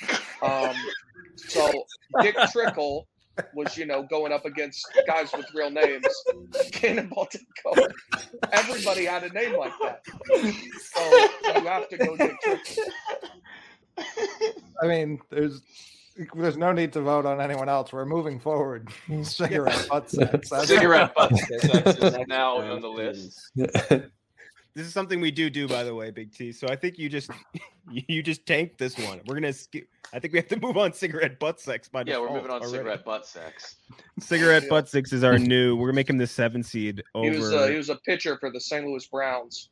So Dick Trickle was, going up against guys with real names. Cannonball Titcomb. Everybody had a name like that. So you have to go Dick Trickle. I mean, There's no need to vote on anyone else. We're moving forward. Cigarette butt sex. Cigarette butt sex is now on the list. This is something we do, by the way, Big T. So I think you just tanked this one. We're gonna skip. I think we have to move on cigarette butt sex by Yeah, default we're moving on already. cigarette butt sex. Cigarette butt sex is our new. We're gonna make him the 7 seed over. He was a pitcher for the St. Louis Browns.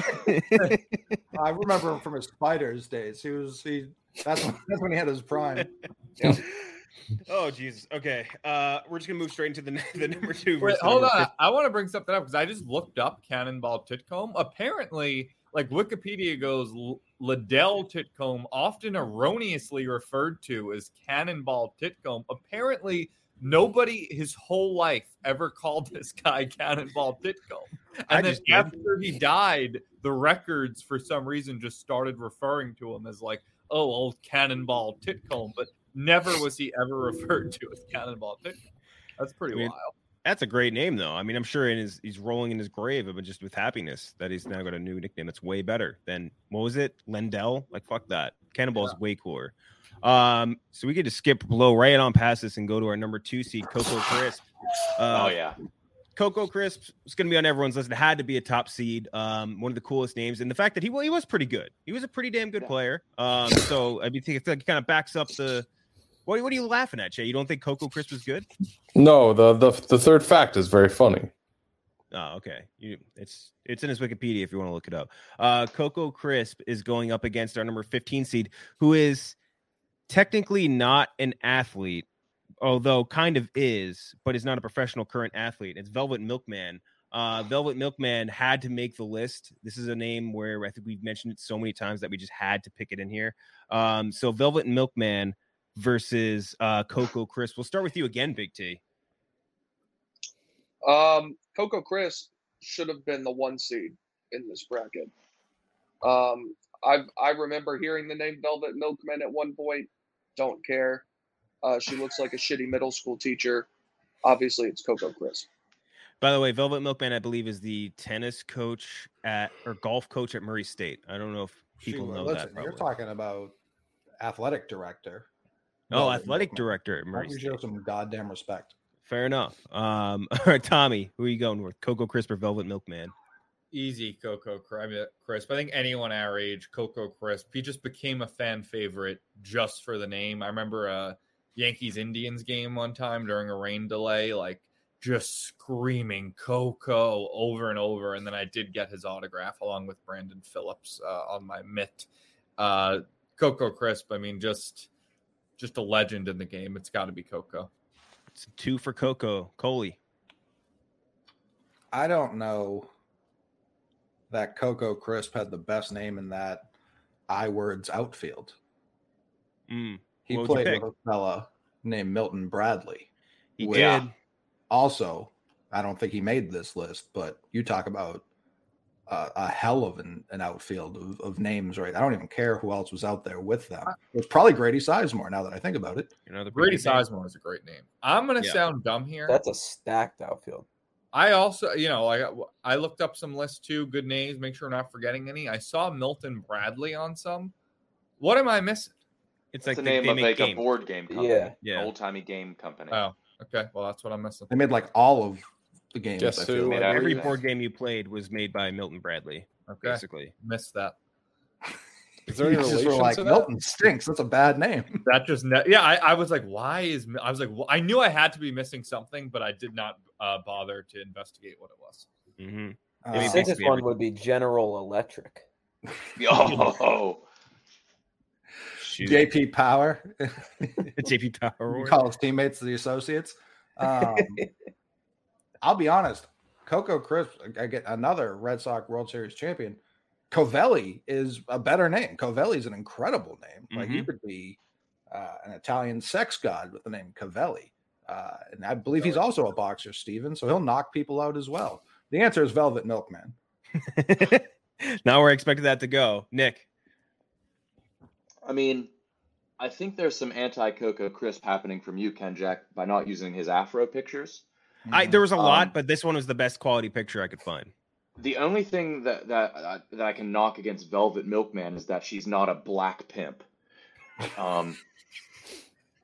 I remember him from his Spiders days. That's when he had his prime. Oh Jesus. Okay. We're just gonna move straight into the number 2. Wait, versus the hold number on. 15. I want to bring something up because I just looked up Cannonball Titcomb. Apparently, like Wikipedia goes, Liddell Titcomb, often erroneously referred to as Cannonball Titcomb. Apparently, nobody his whole life ever called this guy Cannonball Titcomb. And then after he died, the records for some reason just started referring to him as like, oh, old Cannonball Titcomb, but never was he ever referred to as Cannonball Titcomb. That's pretty wild. That's a great name, though. I mean, I'm sure he's rolling in his grave, but just with happiness that he's now got a new nickname that's way better than, what was it? Lendell? Like, fuck that. Cannonball's way cooler. So we get to skip below right on past this and go to our number 2 seed, Coco Crisp. Oh yeah, Coco Crisp is going to be on everyone's list. It had to be a top seed. One of the coolest names, and the fact that he was pretty good. He was a pretty damn good player. So I mean, I feel like it kind of backs up the. What are you laughing at, Jay? You don't think Coco Crisp is good? No, the third fact is very funny. Oh, okay. It's in his Wikipedia if you want to look it up. Coco Crisp is going up against our number 15 seed, who is technically not an athlete, although kind of is, but is not a professional current athlete. It's Velvet Milkman. Velvet Milkman had to make the list. This is a name where I think we've mentioned it so many times that we just had to pick it in here. So Velvet Milkman versus Coco Crisp. We'll start with you again, Big T. Coco Crisp should have been the 1 seed in this bracket. I remember hearing the name Velvet Milkman at one point. Don't care. She looks like a shitty middle school teacher. Obviously, it's Coco Crisp. By the way, Velvet Milkman, I believe, is the tennis coach or golf coach at Murray State. I don't know if people know that. You're talking about athletic director. Oh, athletic director at Murray State. State. Show some goddamn respect. Fair enough. All right, Tommy, who are you going with? Coco Crisp or Velvet Milkman? Easy Coco Crisp. I think anyone our age, Coco Crisp, he just became a fan favorite just for the name. I remember a Yankees-Indians game one time during a rain delay, like just screaming Coco over and over. And then I did get his autograph along with Brandon Phillips on my mitt. Coco Crisp, I mean, just a legend in the game. It's got to be Coco. It's 2 for Coco. Coley. I don't know that Coco Crisp had the best name in that I-Words outfield. He played with a fella named Milton Bradley. He did. Also, I don't think he made this list, but you talk about a hell of an outfield of names, right? I don't even care who else was out there with them. It was probably Grady Sizemore, now that I think about it. Grady Sizemore is a great name. I'm going to sound dumb here. That's a stacked outfield. I also, I looked up some lists too, good names, make sure I'm not forgetting any. I saw Milton Bradley on some. What am I missing? It's like the name of like a board game company. Yeah. Old-timey game company. Oh, okay. Well, that's what I'm missing. They made like all of the games. Guess I feel who? like. Every board game you played was made by Milton Bradley, basically. Missed that. Is there any You just relation were like, to that? Milton stinks. That's a bad name. That just I was like, I knew I had to be missing something, but I did not bother to investigate what it was. Mm-hmm. The safest one would be General Electric. Oh, JP Power. JP Power. You call his teammates the associates. I'll be honest. Coco Crisp, I get another Red Sox World Series champion. Covelli is a better name. Covelli is an incredible name. Like you could be an Italian sex god with the name Covelli. And I believe he's also a boxer, Steven, so he'll knock people out as well. The answer is Velvet Milkman. Now we're expecting that to go. Nick. I mean, I think there's some anti-Coco Crisp happening from you, Ken Jack, by not using his Afro pictures. There was a lot, but this one was the best quality picture I could find. The only thing that I can knock against Velvet Milkman is that she's not a black pimp.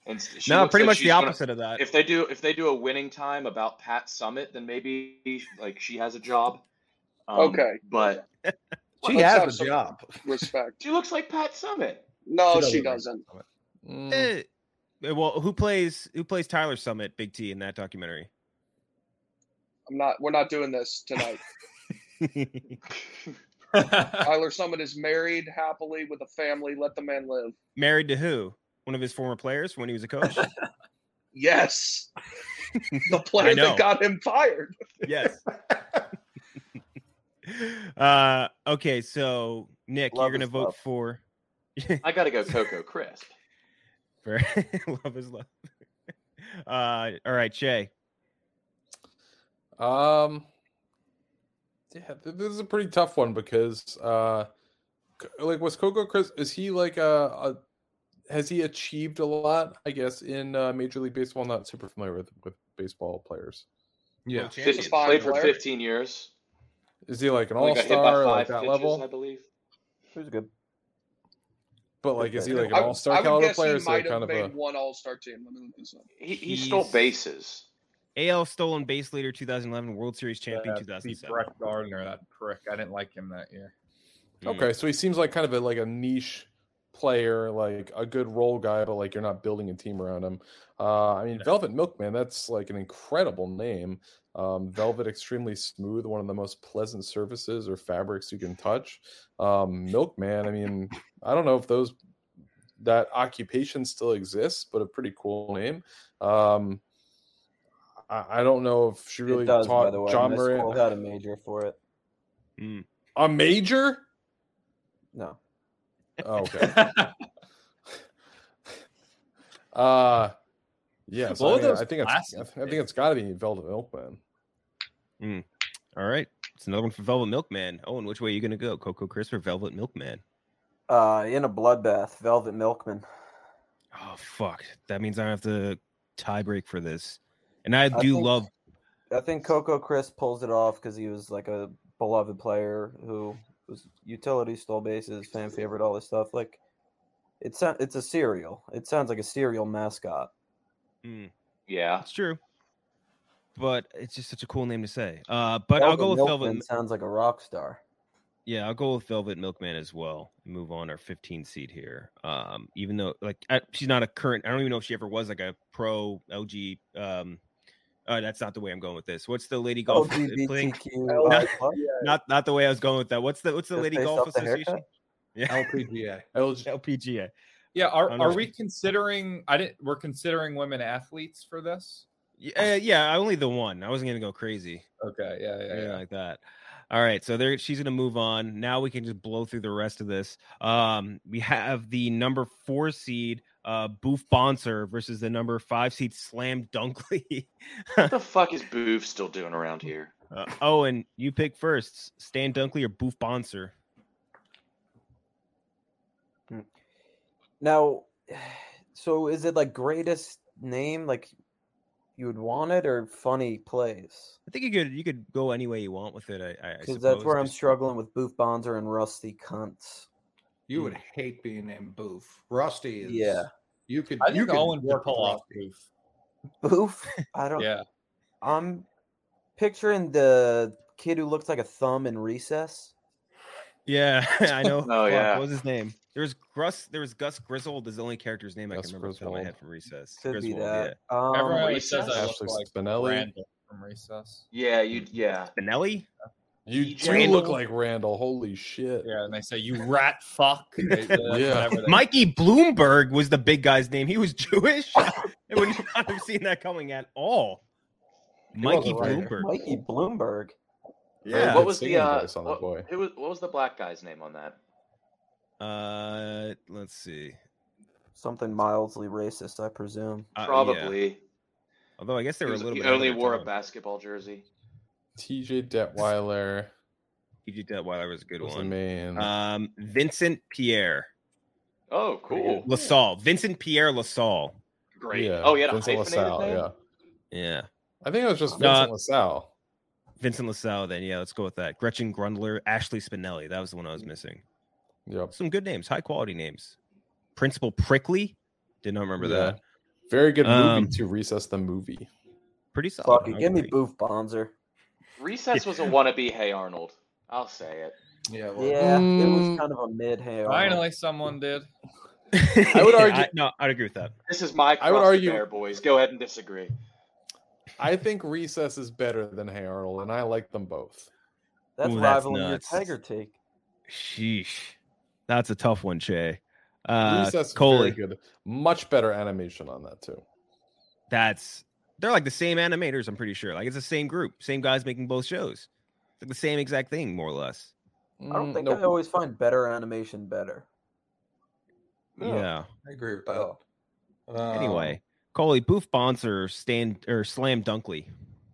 And she No, looks pretty like much the she's gonna- opposite of that. If they do a winning time about Pat Summit, then maybe like she has a job. Okay. But She Let's have has a some job. Respect. she looks like Pat Summit. No, she look like doesn't. that. Well, who plays Tyler Summit, Big T, in that documentary? We're not doing this tonight. Tyler Summit is married happily with a family. Let the man live. Married to who? One of his former players when he was a coach? Yes. The player that got him fired. Yes. Okay, so Nick, Love you're gonna is vote love. for I gotta go Coco Crisp. for love is love. All right, Shay. Yeah, this is a pretty tough one because, like, was Coco Crisp? Is he like has he achieved a lot? I guess in Major League Baseball. I'm not super familiar with baseball players. Yeah. He's a fine Played for player. 15 years. Is he like an Only all got hit by star, 5 like that pitches, level? I believe. He was good. But like, is he like an I all star would caliber guess player? he Is he might kind have of made a one All-Star team. Let me look this up. He stole bases. AL stolen base leader 2011, World Series champion Beat 2007. Brett Gardner, that prick. I didn't like him that year. okay? So he seems like kind of a niche player, like a good role guy, but like you're not building a team around him. I mean, Velvet Milkman, that's like an incredible name. Velvet, extremely smooth, one of the most pleasant surfaces or fabrics you can touch. Milkman, I mean, I don't know if that occupation still exists, but a pretty cool name. I don't know if she really It does, by taught the way. John My Moran school had a major for it. a major. No. Oh, okay. Yeah. So What were those I think it's got to be Velvet Milkman. All right, it's another one for Velvet Milkman. Oh, and which way are you gonna go, Coco Crisp or Velvet Milkman? In a bloodbath, Velvet Milkman. Oh fuck, that means I have to tie break for this, and I love. I think Coco Crisp pulls it off because he was like a beloved player who was utility, stole bases, fan favorite, all this stuff. Like, it's a cereal. It sounds like a cereal mascot. Yeah, it's true. But it's just such a cool name to say. But I'll go with Milkman. Velvet. Sounds like a rock star. Yeah, I'll go with Velvet Milkman as well. Move on our 15 seed here. Even though she's not a current. I don't even know if she ever was like a pro LG. That's not the way I'm going with this. What's the lady golf thing? Not the way I was going with that. What's the lady golf association? Yeah, LPGA. LPGA. Yeah, are we considering? We're considering women athletes for this. Yeah, only the one. I wasn't gonna go crazy. Okay, yeah, like that. All right, so she's gonna move on. Now we can just blow through the rest of this. We have the number 4 seed, Boof Bonser versus the number 5 seed, Slam Dunkley. What the fuck is Boof still doing around here? And you pick first, Stan Dunkley or Boof Bonser. Now, so is it like greatest name, like you would want it, or funny plays? I think you could go any way you want with it. Because that's where I'm struggling with Boof Bonser and Rusty Cunts. You would hate being named Boof. Rusty is. Yeah. You could. I think you could Owen could work pull with off Boof. Boof? I don't. Yeah. I'm picturing the kid who looks like a thumb in Recess. Yeah, I know. Oh, yeah. What was his name? There was Gus Griswold is the only character's name I Gus can remember off the top of my Griswold. head from Recess. Could be Griswold, that. Everyone always says I look Ashley like Spinelli. Randall from Recess. Yeah, yeah. Benelli? You do Randall. look like Randall. Holy shit. Yeah, and they say you rat fuck. Yeah. Mikey Bloomberg was the big guy's name. He was Jewish. I would not have seen that coming at all. Mikey was a writer. Bloomberg. Mikey Bloomberg. Yeah. What was the singing voice on that boy. what was the black guy's name on that? Let's see. Something mildly racist, I presume. Yeah. Probably. Although I guess they were a little He bit. only ahead of wore their a time. basketball jersey. TJ Detweiler He did that while I was a good was the one. man. Vincent Pierre Oh, cool. LaSalle. Vincent Pierre LaSalle. Great. Yeah, Oh, he had a Vincent hyphenated LaSalle, name? yeah. Yeah. I think it was just No, Vincent LaSalle. Vincent LaSalle, then. Yeah, let's go with that. Gretchen Grundler, Ashley Spinelli. That was the one I was missing. Yep. Some good names, high quality names. Principal Prickly. Did not remember Yeah. that. Very good movie to Recess the movie. Pretty solid. Fuck it, give me Boof Bonzer. Recess was a wannabe Hey Arnold. I'll say it. Yeah, It was kind of a mid hair. Finally, someone did. I would argue. I'd agree with that. This is my I would cross argue- to bear, boys. Go ahead and disagree. I think Recess is better than Hey Arnold, and I like them both. That's Ooh, that's rivaling your nuts. Tiger take. Sheesh. That's a tough one, Che. Recess is Coley. very good. Much better animation on that too. They're like the same animators, I'm pretty sure. Like it's the same group, same guys making both shows. It's like the same exact thing, more or less. I don't think Nope. I always find better animation better. Yeah. I agree with that. Anyway, Coley, Boof Bonzer Slam Dunkley.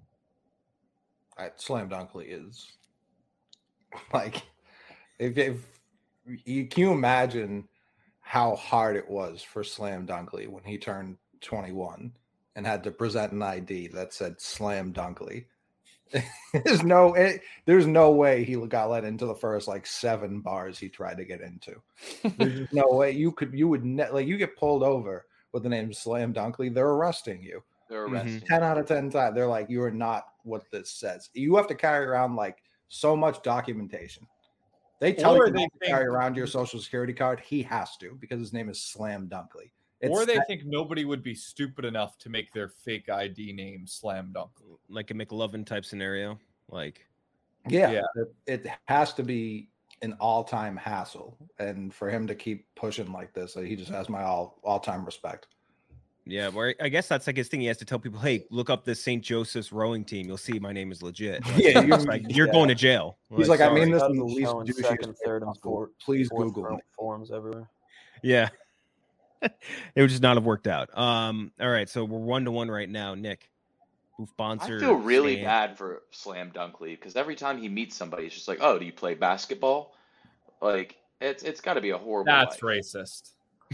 Slam Dunkley is like if you can you imagine how hard it was for Slam Dunkley when he turned 21 and had to present an ID that said Slam Dunkley. There's no way he got let into the first like 7 bars he tried to get into. There's just no way you get pulled over with the name Slam Dunkley, they're arresting you. They're arresting. 10 out of 10 times. They're like, you are not what this says. You have to carry around like so much documentation. They tell Or you they not to think- carry around your social security card. He has to because his name is Slam Dunkley. Or they think nobody would be stupid enough to make their fake ID name Slam Dunk. Like a McLovin type scenario. Like it has to be an all-time hassle. And for him to keep pushing like this, he just has my all-time respect. yeah, where I guess that's like his thing. He has to tell people, hey, look up this St. Joseph's rowing team. You'll see my name is legit. Like, Yeah, it's like, you're going to jail. He's like, I sorry. mean this Gotta in the be least showing douchey second, third, and possible. fourth. Please fourth Google me. forms everywhere. Yeah. It would just not have worked out. All right, so we're 1-1 right now. Nick, Boof Bonzer. I feel really Slam. bad for Slam Dunkley because every time he meets somebody, it's just like, "Oh, do you play basketball?" Like it's got to be a horrible. That's life. racist.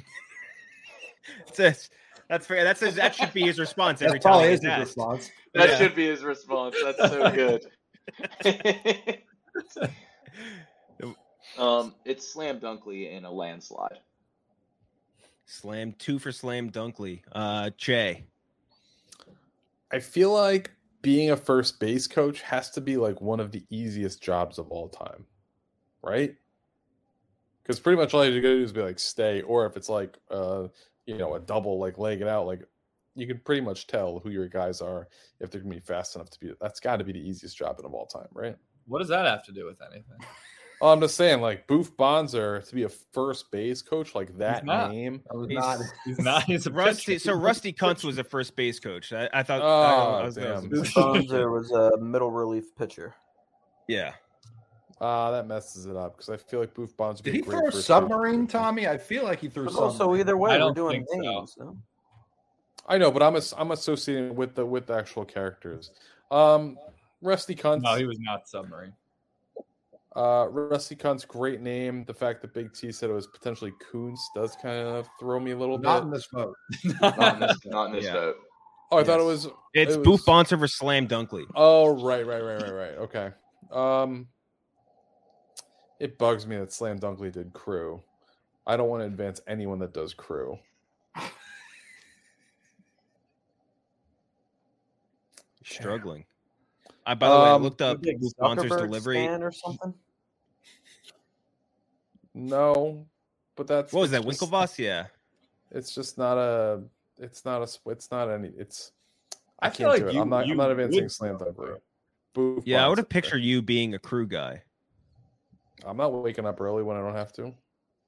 That's fair. That should be his response every That's time. probably he's his asked. response. That Yeah. should be his response. That's so good. It's Slam Dunkley in a landslide. Slam 2 for Slam Dunkley. Che. I feel like being a first base coach has to be like one of the easiest jobs of all time, right? Because pretty much all you gotta do is be like stay, or if it's like a double like laying it out, like you can pretty much tell who your guys are if they're gonna be fast enough to be. That's got to be the easiest job of all time, right? What does that have to do with anything? Oh, I'm just saying, like Boof Bonzer to be a first base coach, like that not. name. He's not. He's a Rusty. pitcher. So Rusty Kuntz was a first base coach. I thought. Oh, I was damn. Boof Bonzer was a middle relief pitcher. Yeah. That messes it up because I feel like Boof Bonzer. Did he throw a submarine, Tommy? I feel like he threw But submarine. also, either way, I we're don't doing think so. names. No? I know, but I'm associating with the actual characters. Rusty Kuntz. No, he was not submarine. Rusty Kuntz, great name. The fact that Big T said it was potentially Kuntz does kind of throw me a little Not bit. in this vote. Not in this Yeah. vote. Oh, I thought it was. It's it Boof was- Bonzer for Slam Dunkley. Oh, right. Okay. It bugs me that Slam Dunkley did Crew. I don't want to advance anyone that does Crew. Struggling. By the way, I looked up Big Boof Bonzer's Zuckerberg delivery. stan or something. No, but that's What was that? it's just- Winklevoss? Yeah. It's just not a. It's not a. It's not any. It's. I I feel can't like do it. you- I'm not you advancing would Slam go Dunkley. Boof Yeah, I would Bonzer. have pictured you being a crew guy. I'm not waking up early when I don't have to.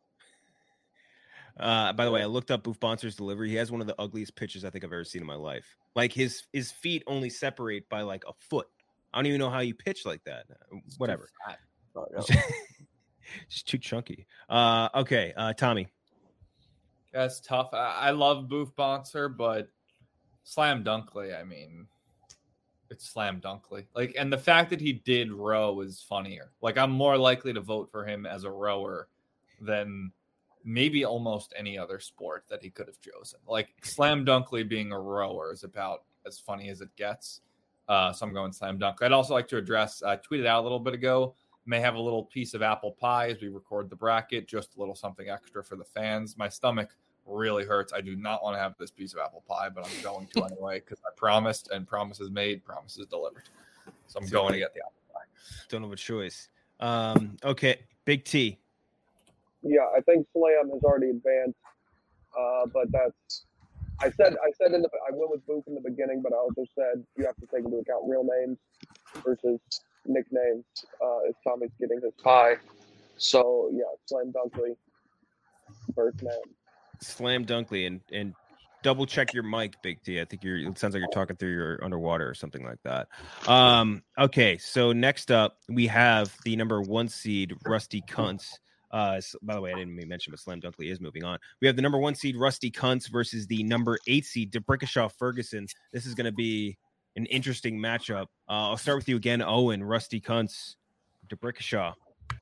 By the way, I looked up Boof Bonzer's delivery. He has one of the ugliest pitches I think I've ever seen in my life. Like his feet only separate by like a foot. I don't even know how you pitch like that. Whatever. Oh, yeah. It's too chunky. Okay, Tommy. That's tough. I love Boof Bonzer, but Slam Dunkley, I mean, it's Slam Dunkley. Like, and the fact that he did row is funnier. Like, I'm more likely to vote for him as a rower than maybe almost any other sport that he could have chosen. Like, Slam Dunkley being a rower is about as funny as it gets. So I'm going Slam Dunkley. I'd also like to address, I tweeted out a little bit ago, may have a little piece of apple pie as we record the bracket, just a little something extra for the fans. My stomach really hurts. I do not want to have this piece of apple pie, but I'm going to anyway because I promised, and promises made, promises delivered. So I'm going to get the apple pie. Don't have a choice. Okay, Big T. Yeah, I think Slam has already advanced, but that's. I said I went with Boof in the beginning, but I also said you have to take into account real names versus nicknames as Tommy's getting his pie. So yeah, Slam Dunkley, first name. Slam Dunkley, and double check your mic, Big T. I think it sounds like you're talking through your underwater or something like that. Okay, so next up we have the number 1 seed Rusty Kuntz. By the way, I didn't mention, but Slam Dunkley is moving on. We have the number 1 seed Rusty Kuntz versus the number 8 seed D'Brickashaw Ferguson. This is going to be an interesting matchup. I'll start with you again, Owen. Rusty Kuntz, D'Brickashaw.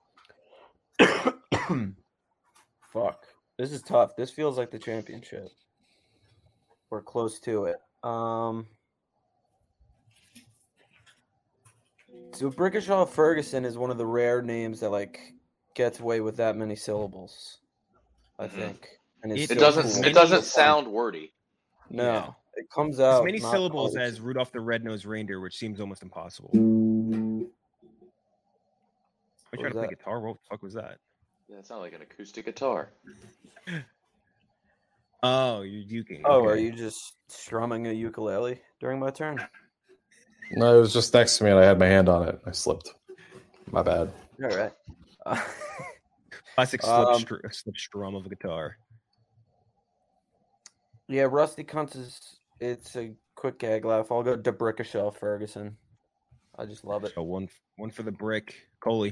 Fuck. This is tough. This feels like the championship. We're close to it. D'Brickashaw Ferguson is one of the rare names that gets away with that many syllables, I think. And It so doesn't. cool. It doesn't sound wordy. No, Yeah. it comes out As many not syllables always. as Rudolph the Red-Nosed Reindeer, which seems almost impossible. I What tried to was play that? guitar. What the fuck was that? Yeah, it sounds like an acoustic guitar. Oh, you're uking. Oh, okay. are you just strumming a ukulele during my turn? No, it was just next to me and I had my hand on it. I slipped. My bad. All right. Classic slip strum of a guitar. Yeah, Rusty Kuntz it's a quick gag laugh. I'll go D'Brickashaw Ferguson. I just love it. So one for the brick. Coley.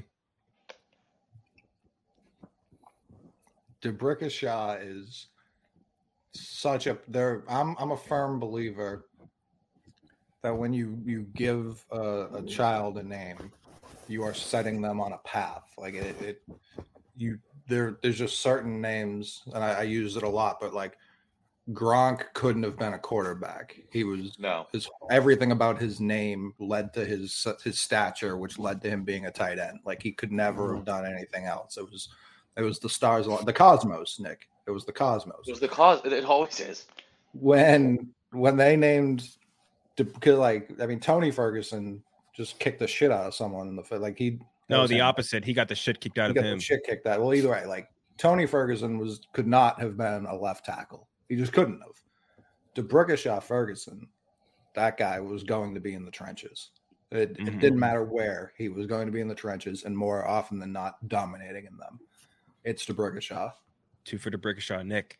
D'Brickashaw is such a I'm a firm believer that when you give a child a name, you are setting them on a path. Like there's just certain names, and I use it a lot, but like Gronk couldn't have been a quarterback. He was everything about his name led to his stature, which led to him being a tight end. Like he could never have done anything else. It was the stars, the cosmos, Nick. It was the cosmos. It was the cause. It always is. When they named, because Tony Ferguson just kicked the shit out of someone in the foot. Like the opposite. He got the shit kicked out of him. Shit kicked out. Well, either way, like Tony Ferguson could not have been a left tackle. He just couldn't have. D'Brickashaw Ferguson, that guy was going to be in the trenches. It didn't matter where, he was going to be in the trenches, and more often than not, dominating in them. It's D'Brickashaw. 2 for D'Brickashaw. Nick.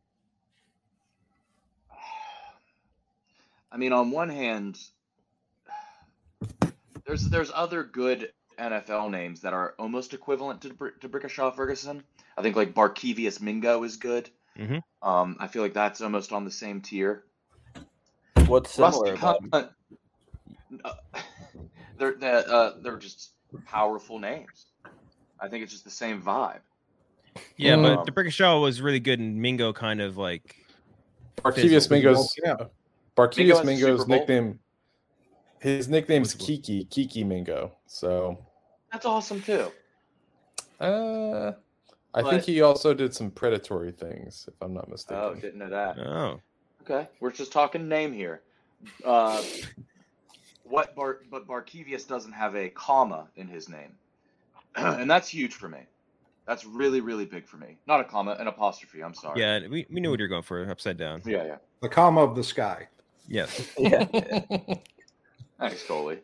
I mean, on one hand, there's other good NFL names that are almost equivalent to D'Brickashaw Ferguson. I think like Barkevious Mingo is good. Mm-hmm. I feel like that's almost on the same tier. What's similar about them? They're just powerful names. I think it's just the same vibe. Yeah, but D'Brickashaw was really good, and Mingo kind of like Barkevious Mingo's Mingo's nickname. His nickname's Kiki Mingo. So that's awesome too. I think he also did some predatory things, if I'm not mistaken. Oh, didn't know that. Oh, okay. We're just talking name here. But Barkevious doesn't have a comma in his name, and that's huge for me. That's really, really big for me. Not a comma, an apostrophe. I'm sorry. Yeah, we knew what you're going for. Upside down. Yeah. The comma of the sky. Yes. Yeah. Thanks, Coley.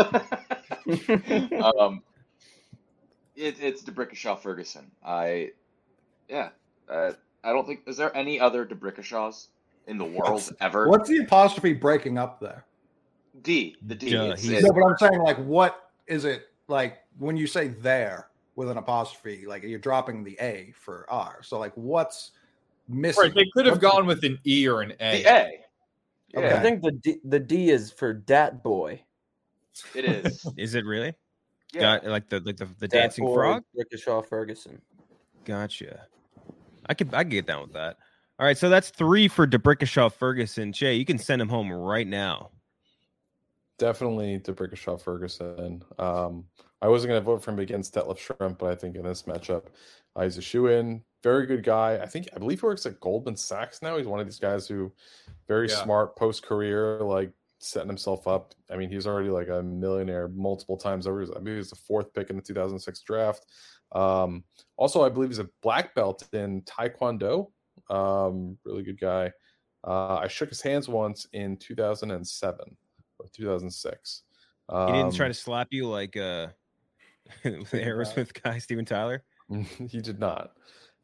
It's D'Brickashaw Ferguson. I don't think. Is there any other D'Brickashaws in the world ever? What's the apostrophe breaking up there? The D. No, but I'm saying, like, what is it like when you say there with an apostrophe? Like, you're dropping the A for R. So, like, what's missing? Right, they could have gone with an E or an A. The A. Yeah. Okay. I think the D is for Dat Boy. It is. Is it really? Yeah. Like the Dat dancing Boy, frog. D'Brickashaw Ferguson. Gotcha. I could get down with that. All right, so that's 3 for D'Brickashaw Ferguson. Jay, you can send him home right now. Definitely D'Brickashaw Ferguson. I wasn't going to vote for him against Detlef Schrempf, but I think in this matchup, He's a shoe-in, very good guy. I believe he works at Goldman Sachs now. He's one of these guys who very smart post-career, like setting himself up. I mean, he's already like a millionaire multiple times over. I mean, he was the 4th pick in the 2006 draft. Also, I believe he's a black belt in Taekwondo. Really good guy. I shook his hands once in 2007 or 2006. He didn't try to slap you like the Aerosmith guy, Steven Tyler? He did not.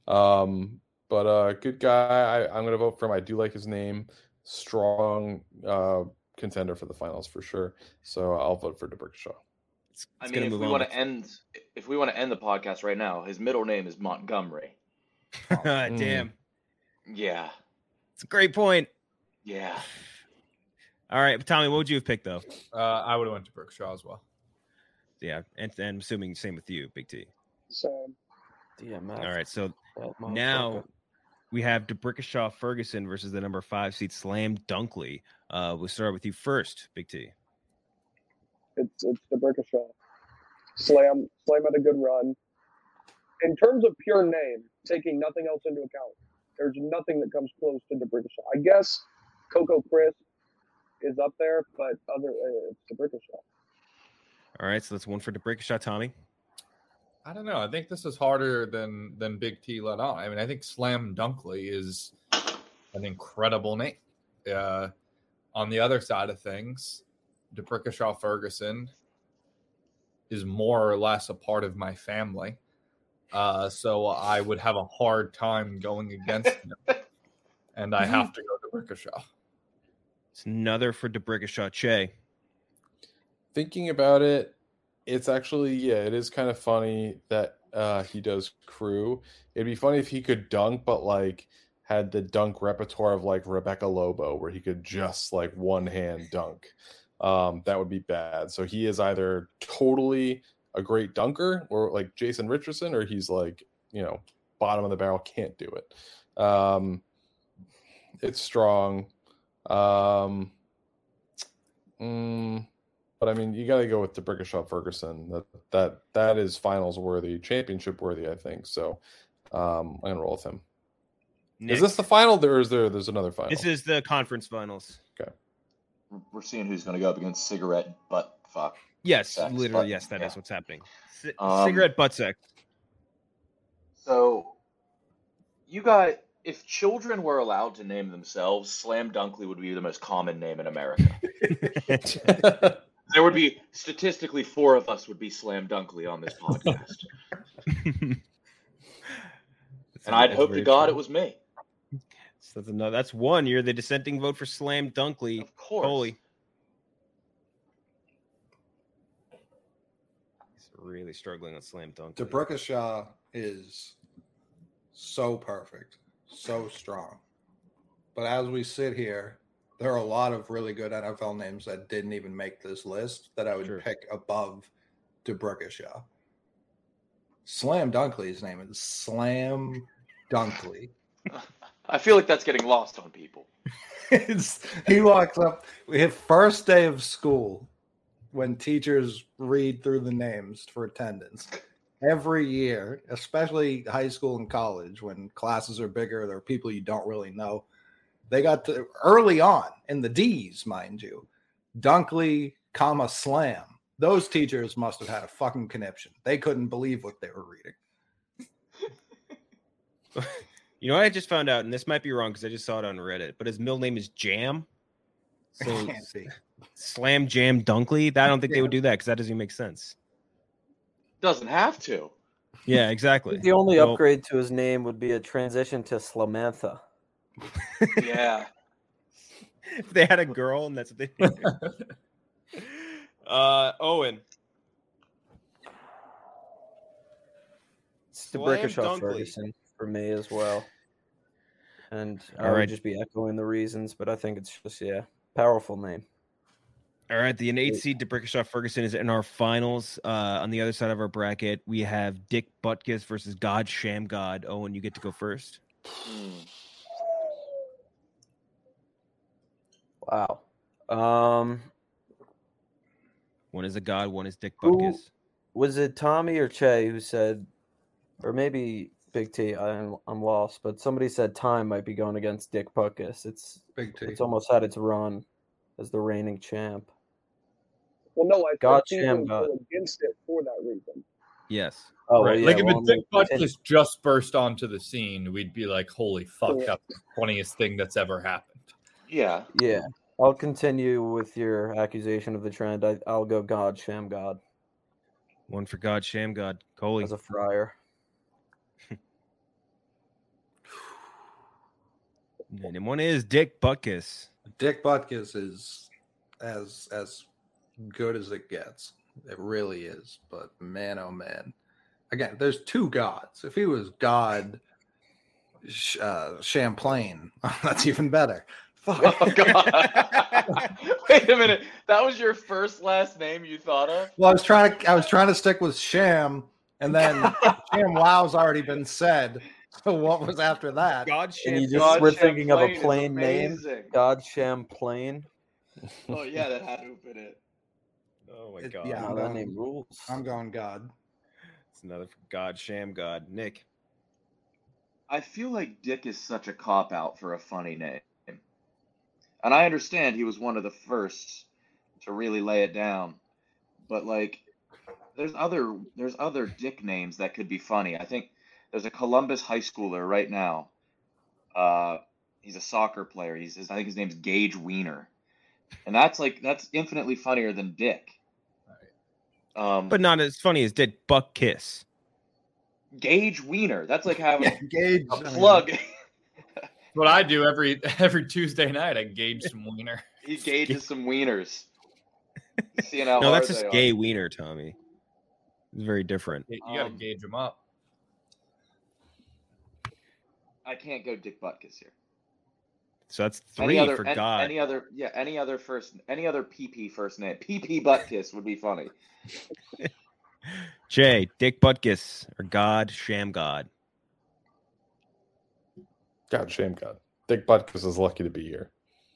But good guy. I'm going to vote for him. I do like his name. Strong contender for the finals for sure. So I'll vote for D'Brickashaw. I mean, if we want to end the podcast right now, his middle name is Montgomery. Damn. Yeah. It's a great point. Yeah. All right, Tommy, what would you have picked though? I would have went to D'Brickashaw as well. Yeah, and I'm assuming same with you, Big T. So, all right, so now we have D'Brickashaw Ferguson versus the number 5 seed Slam Dunkley. We'll start with you first, Big T. It's D'Brickashaw. Slam had a good run. In terms of pure name, taking nothing else into account, there's nothing that comes close to D'Brickashaw. I guess Coco Crisp is up there, but it's D'Brickashaw. All right, so that's one for D'Brickashaw, Tommy. I don't know. I think this is harder than Big T let on. I mean, I think Slam Dunkley is an incredible name. On the other side of things, D'Brickashaw Ferguson is more or less a part of my family. So I would have a hard time going against him. And I have to go D'Brickashaw. It's another for D'Brickashaw. Che. Thinking about it, it's actually, it is kind of funny that he does crew. It'd be funny if he could dunk, but like had the dunk repertoire of like Rebecca Lobo, where he could just like one hand dunk. That would be bad. So he is either totally a great dunker or like Jason Richardson, or he's like, bottom of the barrel, can't do it. It's strong. But I mean, you got to go with D'Brickashaw Ferguson. That is finals worthy, championship worthy, I think. So I'm gonna roll with him. Nick. Is this the final, or there's another final? This is the conference finals. Okay. We're seeing who's going to go up against Cigarette Butt Fuck. Yes, sex, literally, but, yes, that is what's happening. Cigarette butt sex. So, if children were allowed to name themselves, Slam Dunkley would be the most common name in America. There would be, statistically, 4 of us would be Slam Dunkley on this podcast. And I'd hope to God it was me. So that's one. You're the dissenting vote for Slam Dunkley. Of course. Holy. He's really struggling with Slam Dunkley. D'Brickashaw is so perfect, so strong. But as we sit here, there are a lot of really good NFL names that didn't even make this list that I would pick above D'Brickashaw. Slam Dunkley's name is Slam Dunkley. I feel like that's getting lost on people. He walks up his first day of school when teachers read through the names for attendance. Every year, especially high school and college, when classes are bigger, there are people you don't really know. They got to early on in the D's, mind you, Dunkley, Slam. Those teachers must have had a fucking conniption. They couldn't believe what they were reading. You know what I just found out, and this might be wrong because I just saw it on Reddit, but his middle name is Jam. So Slam Jam Dunkley. I don't think they would do that because that doesn't even make sense. Doesn't have to. Yeah, exactly. The only upgrade to his name would be a transition to Slamantha. Yeah. If they had a girl and that's what they did. Owen. It's D'Brickashaw Ferguson for me as well. And I would just be echoing the reasons, but I think it's just, powerful name. All right, the 8 seed D'Brickashaw Ferguson is in our finals. On the other side of our bracket, we have Dick Butkus versus God Shamgod. Owen, you get to go first. Wow. One is a god, one is Dick Butkus. Was it Tommy or Che who said, or maybe Big T. I'm lost, but somebody said Time might be going against Dick Butkus. It's Big T. It's almost had its run as the reigning champ. Well, no, I God think sham people God. go against it for that reason. Yes. Oh, Right. well, Like yeah, if well, a Dick I mean, Butkus just burst onto the scene, we'd be like, "Holy fuck, that's the funniest thing that's ever happened." Yeah. yeah. I'll continue with your accusation of the trend. I'll go God Sham God One for God, sham God. Coley. as a friar. And one is Dick Butkus. Dick Butkus is as good as it gets. It really is. But man, oh man. Again, there's two gods. If he was God Champlain, that's even better. Fuck. Oh God. Wait a minute. That was your first last name you thought of? Well, I was trying to stick with Sham, and then Sham Wow's already been said. So what was after that? God And sham. you just God were thinking of a Champlain is plain name. amazing. God Champlain. Oh yeah, that had hoop in it. Oh my It- God. yeah. Oh, that name rules. I'm going God. It's another for God, sham God. Nick. I feel like Dick is such a cop out for a funny name. And I understand he was one of the first to really lay it down. But like there's other Dick names that could be funny. I think there's a Columbus high schooler right now. He's a soccer player. I think his name's Gage Wiener. And that's infinitely funnier than Dick. But not as funny as Dick Butkus. Gage Wiener. That's like having Gage. a plug. What I do every Tuesday night, I gauge some wiener. He gauges some wieners. Seeing how No, hard that's just they gay are. wiener, Tommy. It's very different. You got to gauge them up. I can't go Dick Butkus here. So that's three for God. Any other PP first name. PP Butkus would be funny. Jay, Dick Butkus or God, sham God. God, shame God. Dick Butkus is lucky to be here.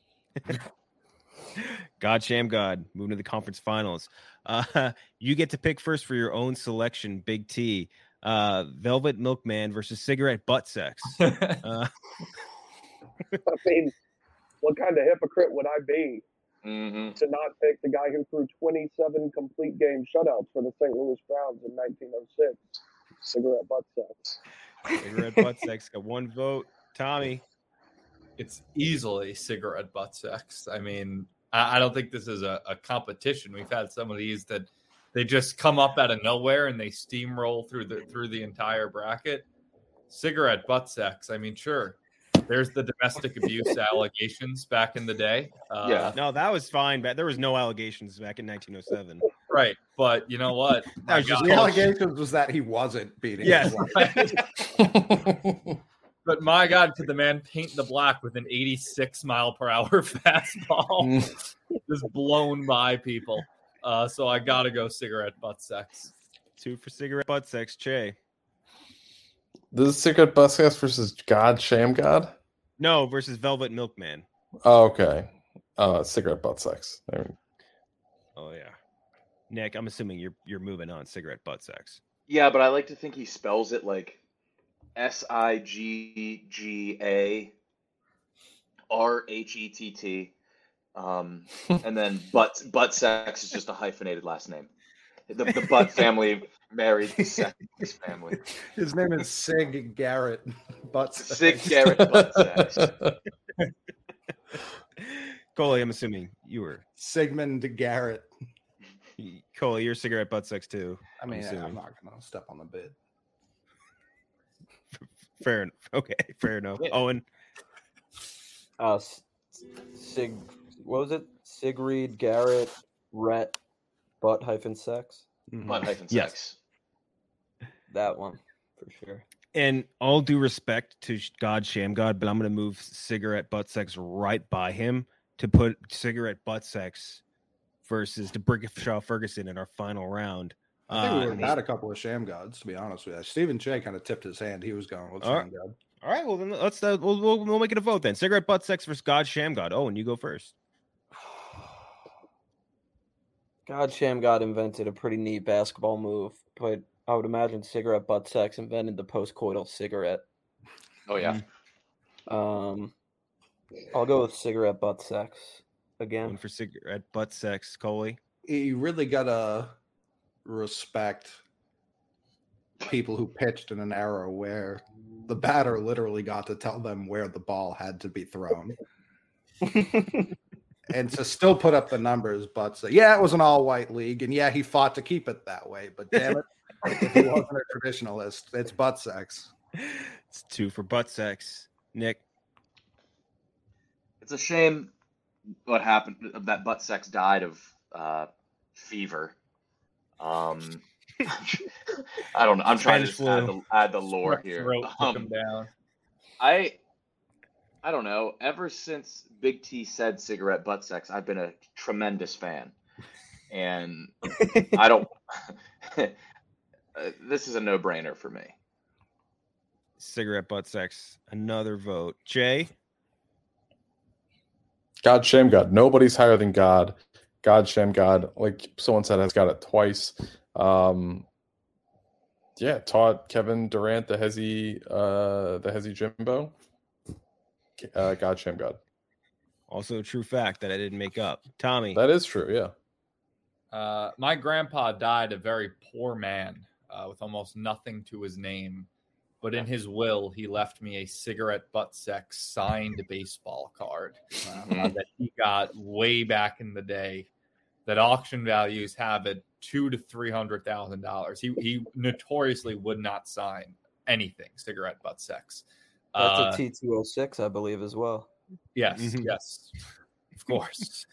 God, sham God. Moving to the conference finals. You get to pick first for your own selection, Big T. Velvet Milkman versus Cigarette Butt Sex. I mean, what kind of hypocrite would I be Mm-hmm. to not pick the guy who threw 27 complete game shutouts for the St. Louis Browns in 1906? Cigarette butt sex. Cigarette Butt Sex got one vote. Tommy. It's easily cigarette butt sex. I mean, I don't think this is a competition. We've had some of these that they just come up out of nowhere and they steamroll through the entire bracket. Cigarette butt sex. I mean, sure. There's the domestic abuse allegations back in the day. Yeah. No, that was fine. But there was no allegations back in 1907. Right. But you know what? That was just The allegations was that he wasn't beating. Yes. his wife. But my God, could the man paint the black with an 86 mile per hour fastball? Just blown by people. So I got to go cigarette butt sex. 2 for Cigarette Butt Sex. Che. This is Cigarette Butkus versus God, sham God? No, versus Velvet Milkman. Oh, okay. Cigarette butt sex. I mean, Oh yeah. Nick, I'm assuming you're moving on Cigarette Butt Sex. Yeah, but I like to think he spells it like SIGGARHETT. And then butt sex is just a hyphenated last name. The Butt family married the sex family. His name is Sig Garrett. Butt Sig Garrett butt sex. Coley, I'm assuming you were. Sigmund Garrett. Coley, you're Cigarette Butt Sex too. I mean, assuming. I'm not going to step on the bid. Fair enough. Okay, fair enough. Yeah. Owen. What was it? Sigrid Garrett Rhett Butt hyphen sex. Butt hyphen Yes. sex. That one for sure. And all due respect to God Sham God, but I'm going to move Cigarette Butt Sex right by him to put Cigarette Butt Sex versus DeBrickashaw Ferguson in our final round. I think we would and have had a couple of sham gods, to be honest with you. Stephen Che kind of tipped his hand. He was going with sham god. all right, well then let's we'll make it a vote then. Cigarette Butt Sex versus God Sham God. Oh, and you go first. God Sham God invented a pretty neat basketball move, but I would imagine cigarette butt sex invented the postcoital cigarette. Oh yeah. I'll go with cigarette butt sex again. One for cigarette butt sex, Coley. You really gotta respect people who pitched in an era where the batter literally got to tell them where the ball had to be thrown. And to still put up the numbers, but say, yeah, it was an all-white league, and yeah, he fought to keep it that way. But damn it, if he wasn't a traditionalist, it's butt sex. It's 2 for butt sex. Nick. It's a shame what happened. That butt sex died of fever. I don't know. I'm trying to just add the lore here. Took him down. I don't know. Ever since Big T said cigarette butt sex, I've been a tremendous fan, and I don't. This is a no-brainer for me. Cigarette butt sex. Another vote. Jay. God, shame God. Nobody's higher than God. God, shame God. Like someone said, has got it twice. Yeah, taught Kevin Durant the Hezi Jimbo. God, shame God. Also a true fact that I didn't make up. Tommy. That is true, yeah. My grandpa died a very poor man with almost nothing to his name. But in his will, he left me a cigarette butt sex signed baseball card that he got way back in the day. That auction values have it $200,000 to $300,000. He notoriously would not sign anything cigarette butt sex. That's a T206, I believe, as well. Yes, yes, of course.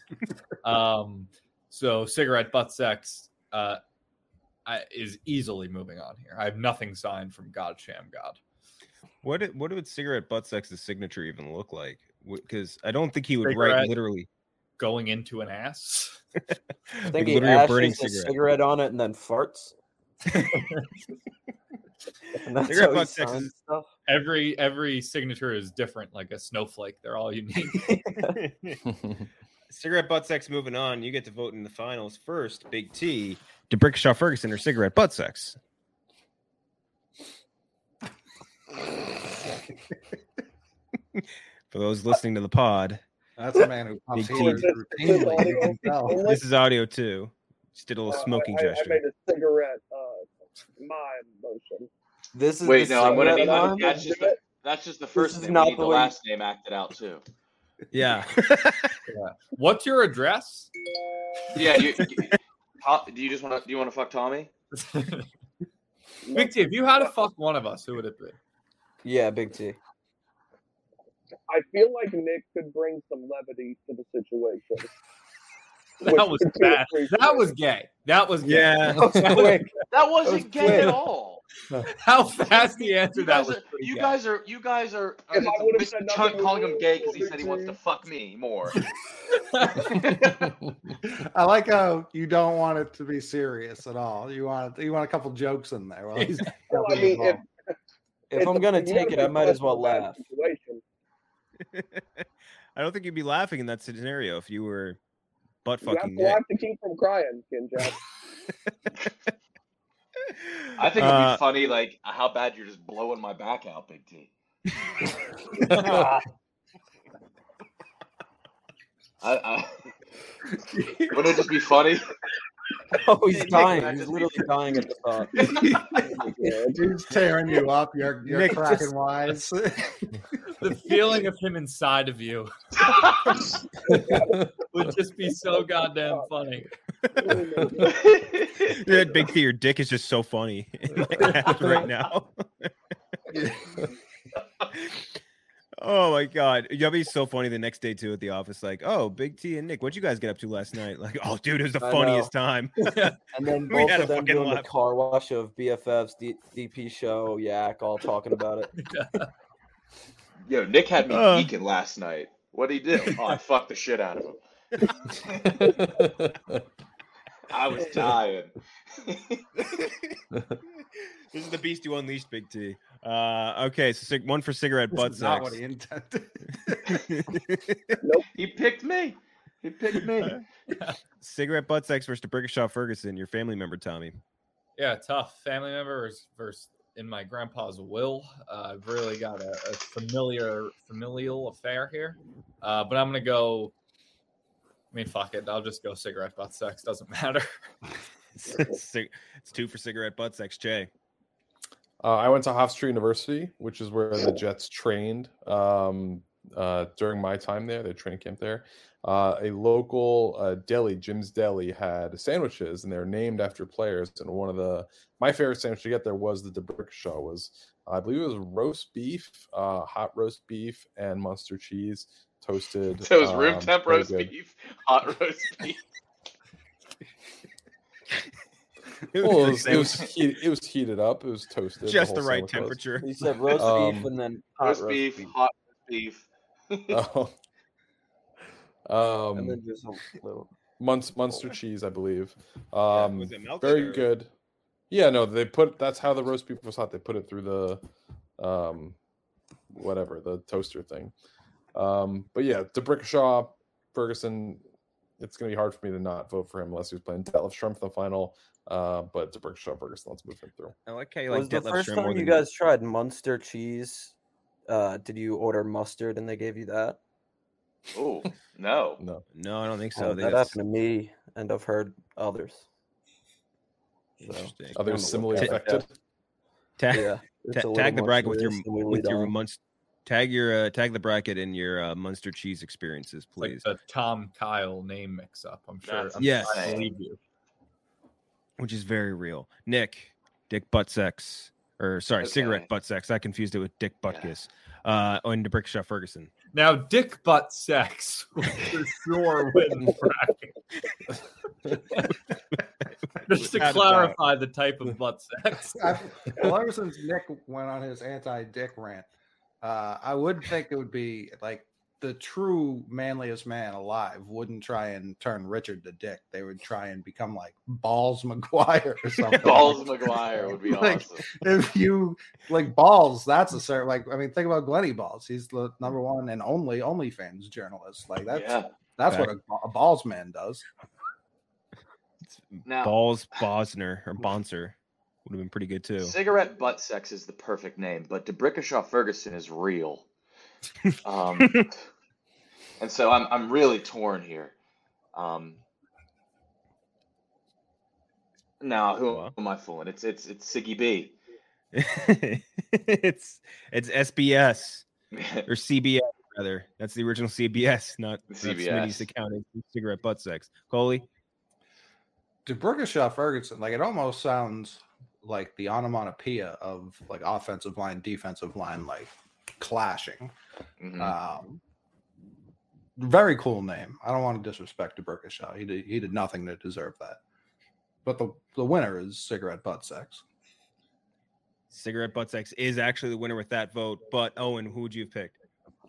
So cigarette butt sex is easily moving on here. I have nothing signed from God Sham God. What would cigarette butt sex's signature even look like? Because I don't think he would Cigarette write literally going into an ass. I think he ashes a cigarette on it and then farts. And that's Cigarette how he butt sex signs is- stuff. Every signature is different, like a snowflake. They're all unique. Cigarette butt sex moving on. You get to vote in the finals first. Big T. DeBrickashaw Ferguson or cigarette butt sex? For those listening to the pod, That's a man who pumps Big heat T. routinely. You can tell. This is audio too. Just did a little smoking I gesture. made a cigarette mime motion. This is Wait, the no, I'm gonna cigarette need line? that's just the first is name. not We need the the way- last name acted out too. Yeah. What's your address? Yeah, do you want to fuck Tommy? Big T, if you had to fuck one of us, who would it be? Yeah, Big T. I feel like Nick could bring some levity to the situation. That was bad. That was gay. That was gay. Yeah. That was quick. That wasn't was gay quick. at all. How fast he answered that was pretty You gay. guys are. If I would've said nothing, Chuck calling him it gay would because he said he wants to fuck me more. I like how you don't want it to be serious at all. You want a couple jokes in there. Well, he's Well, I mean, If I'm gonna take it, I might as well laugh. Situation. I don't think you'd be laughing in that scenario if you were butt You have fucking to Nick. laugh to keep from crying, Ken Jack. I think it'd be funny, like how bad you're just blowing my back out, Big T. Wouldn't it just be funny? Oh, he's Nick, dying. I He's just- literally dying at the thought. he's tearing you up. You're Nick cracking just- wise. The feeling of him inside of you would just be so goddamn funny. Yeah, Big T, your dick is just so funny in my head right now. Oh my god, that'd be so funny the next day too at the office. Like, oh, Big T and Nick, what'd you guys get up to last night? Like, oh, dude, it was the I funniest time. And then We both had of a them fucking doing the laugh. car wash of BFFs, DP show, Yak, all talking about it. Yo, Nick had me Uh. geeking last night. What'd he do? Oh, I fucked the shit out of him. I was dying. This is the beast you unleashed, Big T. Okay, so one for cigarette butt This is not sex. what he intended. He picked me. He picked me. Cigarette butt sex versus DeBrickashaw Ferguson, your family member, Tommy. Yeah, tough. Family members versus in my grandpa's will. I've really got a familial affair here. But I'm gonna go. I mean, fuck it. I'll just go cigarette butt sex. Doesn't matter. It's 2 for cigarette butt sex. Jay. I went to Hofstra University, which is where the Jets trained during my time there. Their training camp there. A local deli, Jim's Deli, had sandwiches, and they're named after players. And one of my favorite sandwich to get there was the D'Brickashaw. Was I believe it was roast beef, hot roast beef, and Munster cheese toasted. So it was room temp very roast good. beef, hot roast beef. Well, it was heated up. It was toasted. Just whole the right sandwich was. temperature. He said roast beef and then hot Roast beef, hot roast beef. Oh. and then just a little. Munster cheese, I believe. Was it melted Very or- good. Yeah, no, that's how the roast beef was hot. They put it through the the toaster thing. But yeah, D'Brickashaw, Ferguson, it's gonna be hard for me to not vote for him unless he was playing Detlef Schrempf in the final. But D'Brickashaw, Ferguson, let's move him through. I like how you Was like the Detlef first Schrempf time more you than guys tried Munster cheese? Did you order mustard and they gave you that? Oh no. No. No, I don't think so. I Oh, think that that's happened to me, and I've heard others. So, interesting. Others similarly Yeah. affected. Tag, yeah, it's a tag little the much bracket with for your this, and we lead on. Munster. Tag the bracket in your Munster cheese experiences, Like please. the Tom Kyle name mix-up. I'm sure. That's Yes. I believe you. Which is very real. Nick, Dick Butt Sex, or sorry, Okay. Cigarette Butt Sex. I confused it with Dick Butkus. On D'Brickashaw Ferguson. Now, dick butt sex will for sure win the bracket. Just to Without a clarify the type of butt sex. Well, ever since Nick went on his anti-dick rant, I would think it would be like the true manliest man alive wouldn't try and turn Richard to Dick. They would try and become like Balls McGuire or something. Balls McGuire would be Like, awesome. If you like Balls, that's a certain like. I mean, think about Glenny Balls. He's the number one and only OnlyFans journalist. Like that's what a Balls man does. Now, Balls Bosner or Bonser would have been pretty good too. Cigarette butt sex is the perfect name, but D'Brickashaw Ferguson is real. And so I'm really torn here. Now who am I fooling? It's Siggy B. it's SBS or CBS rather. That's the original CBS, not CBS. Smitty's account. It's Cigarette Butt Sex. Coley. D'Brickashaw Ferguson, like it almost sounds like the onomatopoeia of like offensive line, defensive line, like clashing. Mhm. Very cool name. I don't want to disrespect D'Brickashaw. He did nothing to deserve that. But the winner is Cigarette Butt Sex. Cigarette Butt Sex is actually the winner with that vote. But Owen, who would you have picked?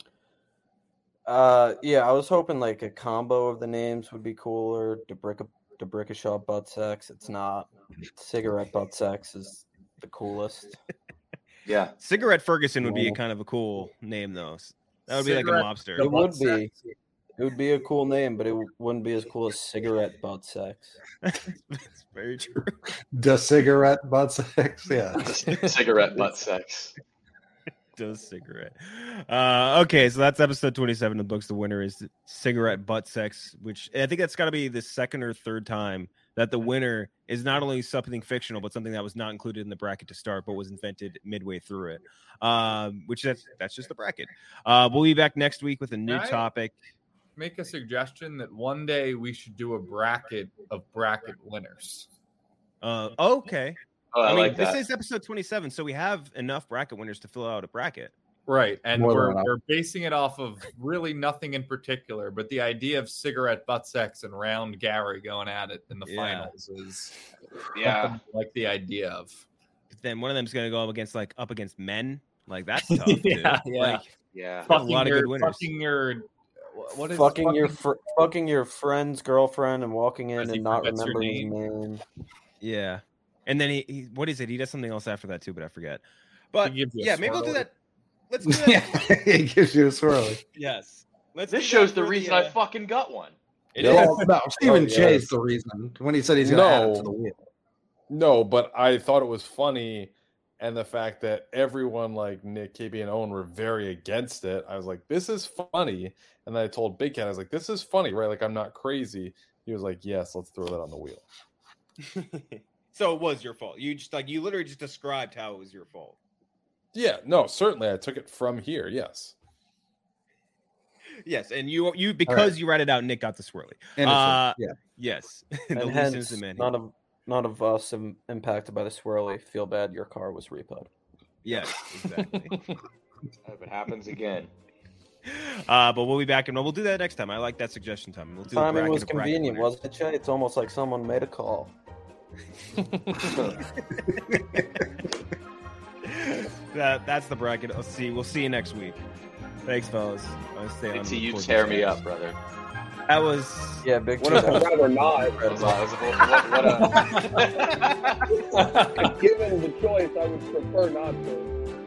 Yeah, I was hoping like a combo of the names would be cooler. D'Brickashaw butt sex. It's not. Cigarette butt sex is the coolest. Yeah. Cigarette Ferguson would be a kind of a cool name though. That would be like a mobster. It would be. It would be a cool name, but it wouldn't be as cool as cigarette butt sex. That's very true. The Cigarette Butt Sex, yeah. Cigarette butt sex. Does cigarette. Okay, so that's episode 27 of the books. The winner is Cigarette Butt Sex, which I think that's got to be the second or third time that the winner is not only something fictional, but something that was not included in the bracket to start, but was invented midway through it. Which that's just the bracket. We'll be back next week with a new topic. Make a suggestion that one day we should do a bracket of bracket winners. Okay. Oh, I mean, like that. this is episode 27, so we have enough bracket winners to fill out a bracket. Right. And More than we're enough. basing it off of really nothing in particular, but the idea of cigarette butt sex and Round Gary going at it in the finals is something like the idea of. But then one of them's going to go up against men. Like, that's tough. Dude. Yeah. Like, Yeah. a lot of good winners. Fucking your friend's girlfriend and walking in As he and not forgets your remembering his name. Yeah. And then he what is it? He does something else after that too, but I forget. But He gives you a yeah, maybe we'll do swirly. that. Let's do that. Yeah, he gives you a swirly. Yes. Let's This do shows that the for reason I fucking got one. It No, is. no, Stephen Oh, yeah. Jay's the reason when he said he's going to add it to No. the wheel. No, but I thought it was funny, and the fact that everyone like Nick, KB, and Owen were very against it. I was like, "This is funny," and then I told Big Cat, "I was like, this is funny, right? Like, I'm not crazy." He was like, "Yes, let's throw that on the wheel." So it was your fault. You literally just described how it was your fault. Yeah, no, certainly I took it from here. Yes. Yes, and you because you read it out, Nick got the swirly. Yeah. Yes. And The least hence, innocent man none here. of us impacted by the swirly feel bad your car was repoed. Yes, exactly. If it happens again. But we'll be back and we'll do that next time. I like that suggestion, Tom. We'll do a Timing bracket was of bracket convenient, winners. wasn't it, Jay? It's almost like someone made a call. That's the bracket. We'll see you next week. Thanks, fellas. I'll stay on. Until you record tear this me guys. up, brother. That was Yeah, big. What T, a- that was- I'd rather not. What a Given the choice, I would prefer not to.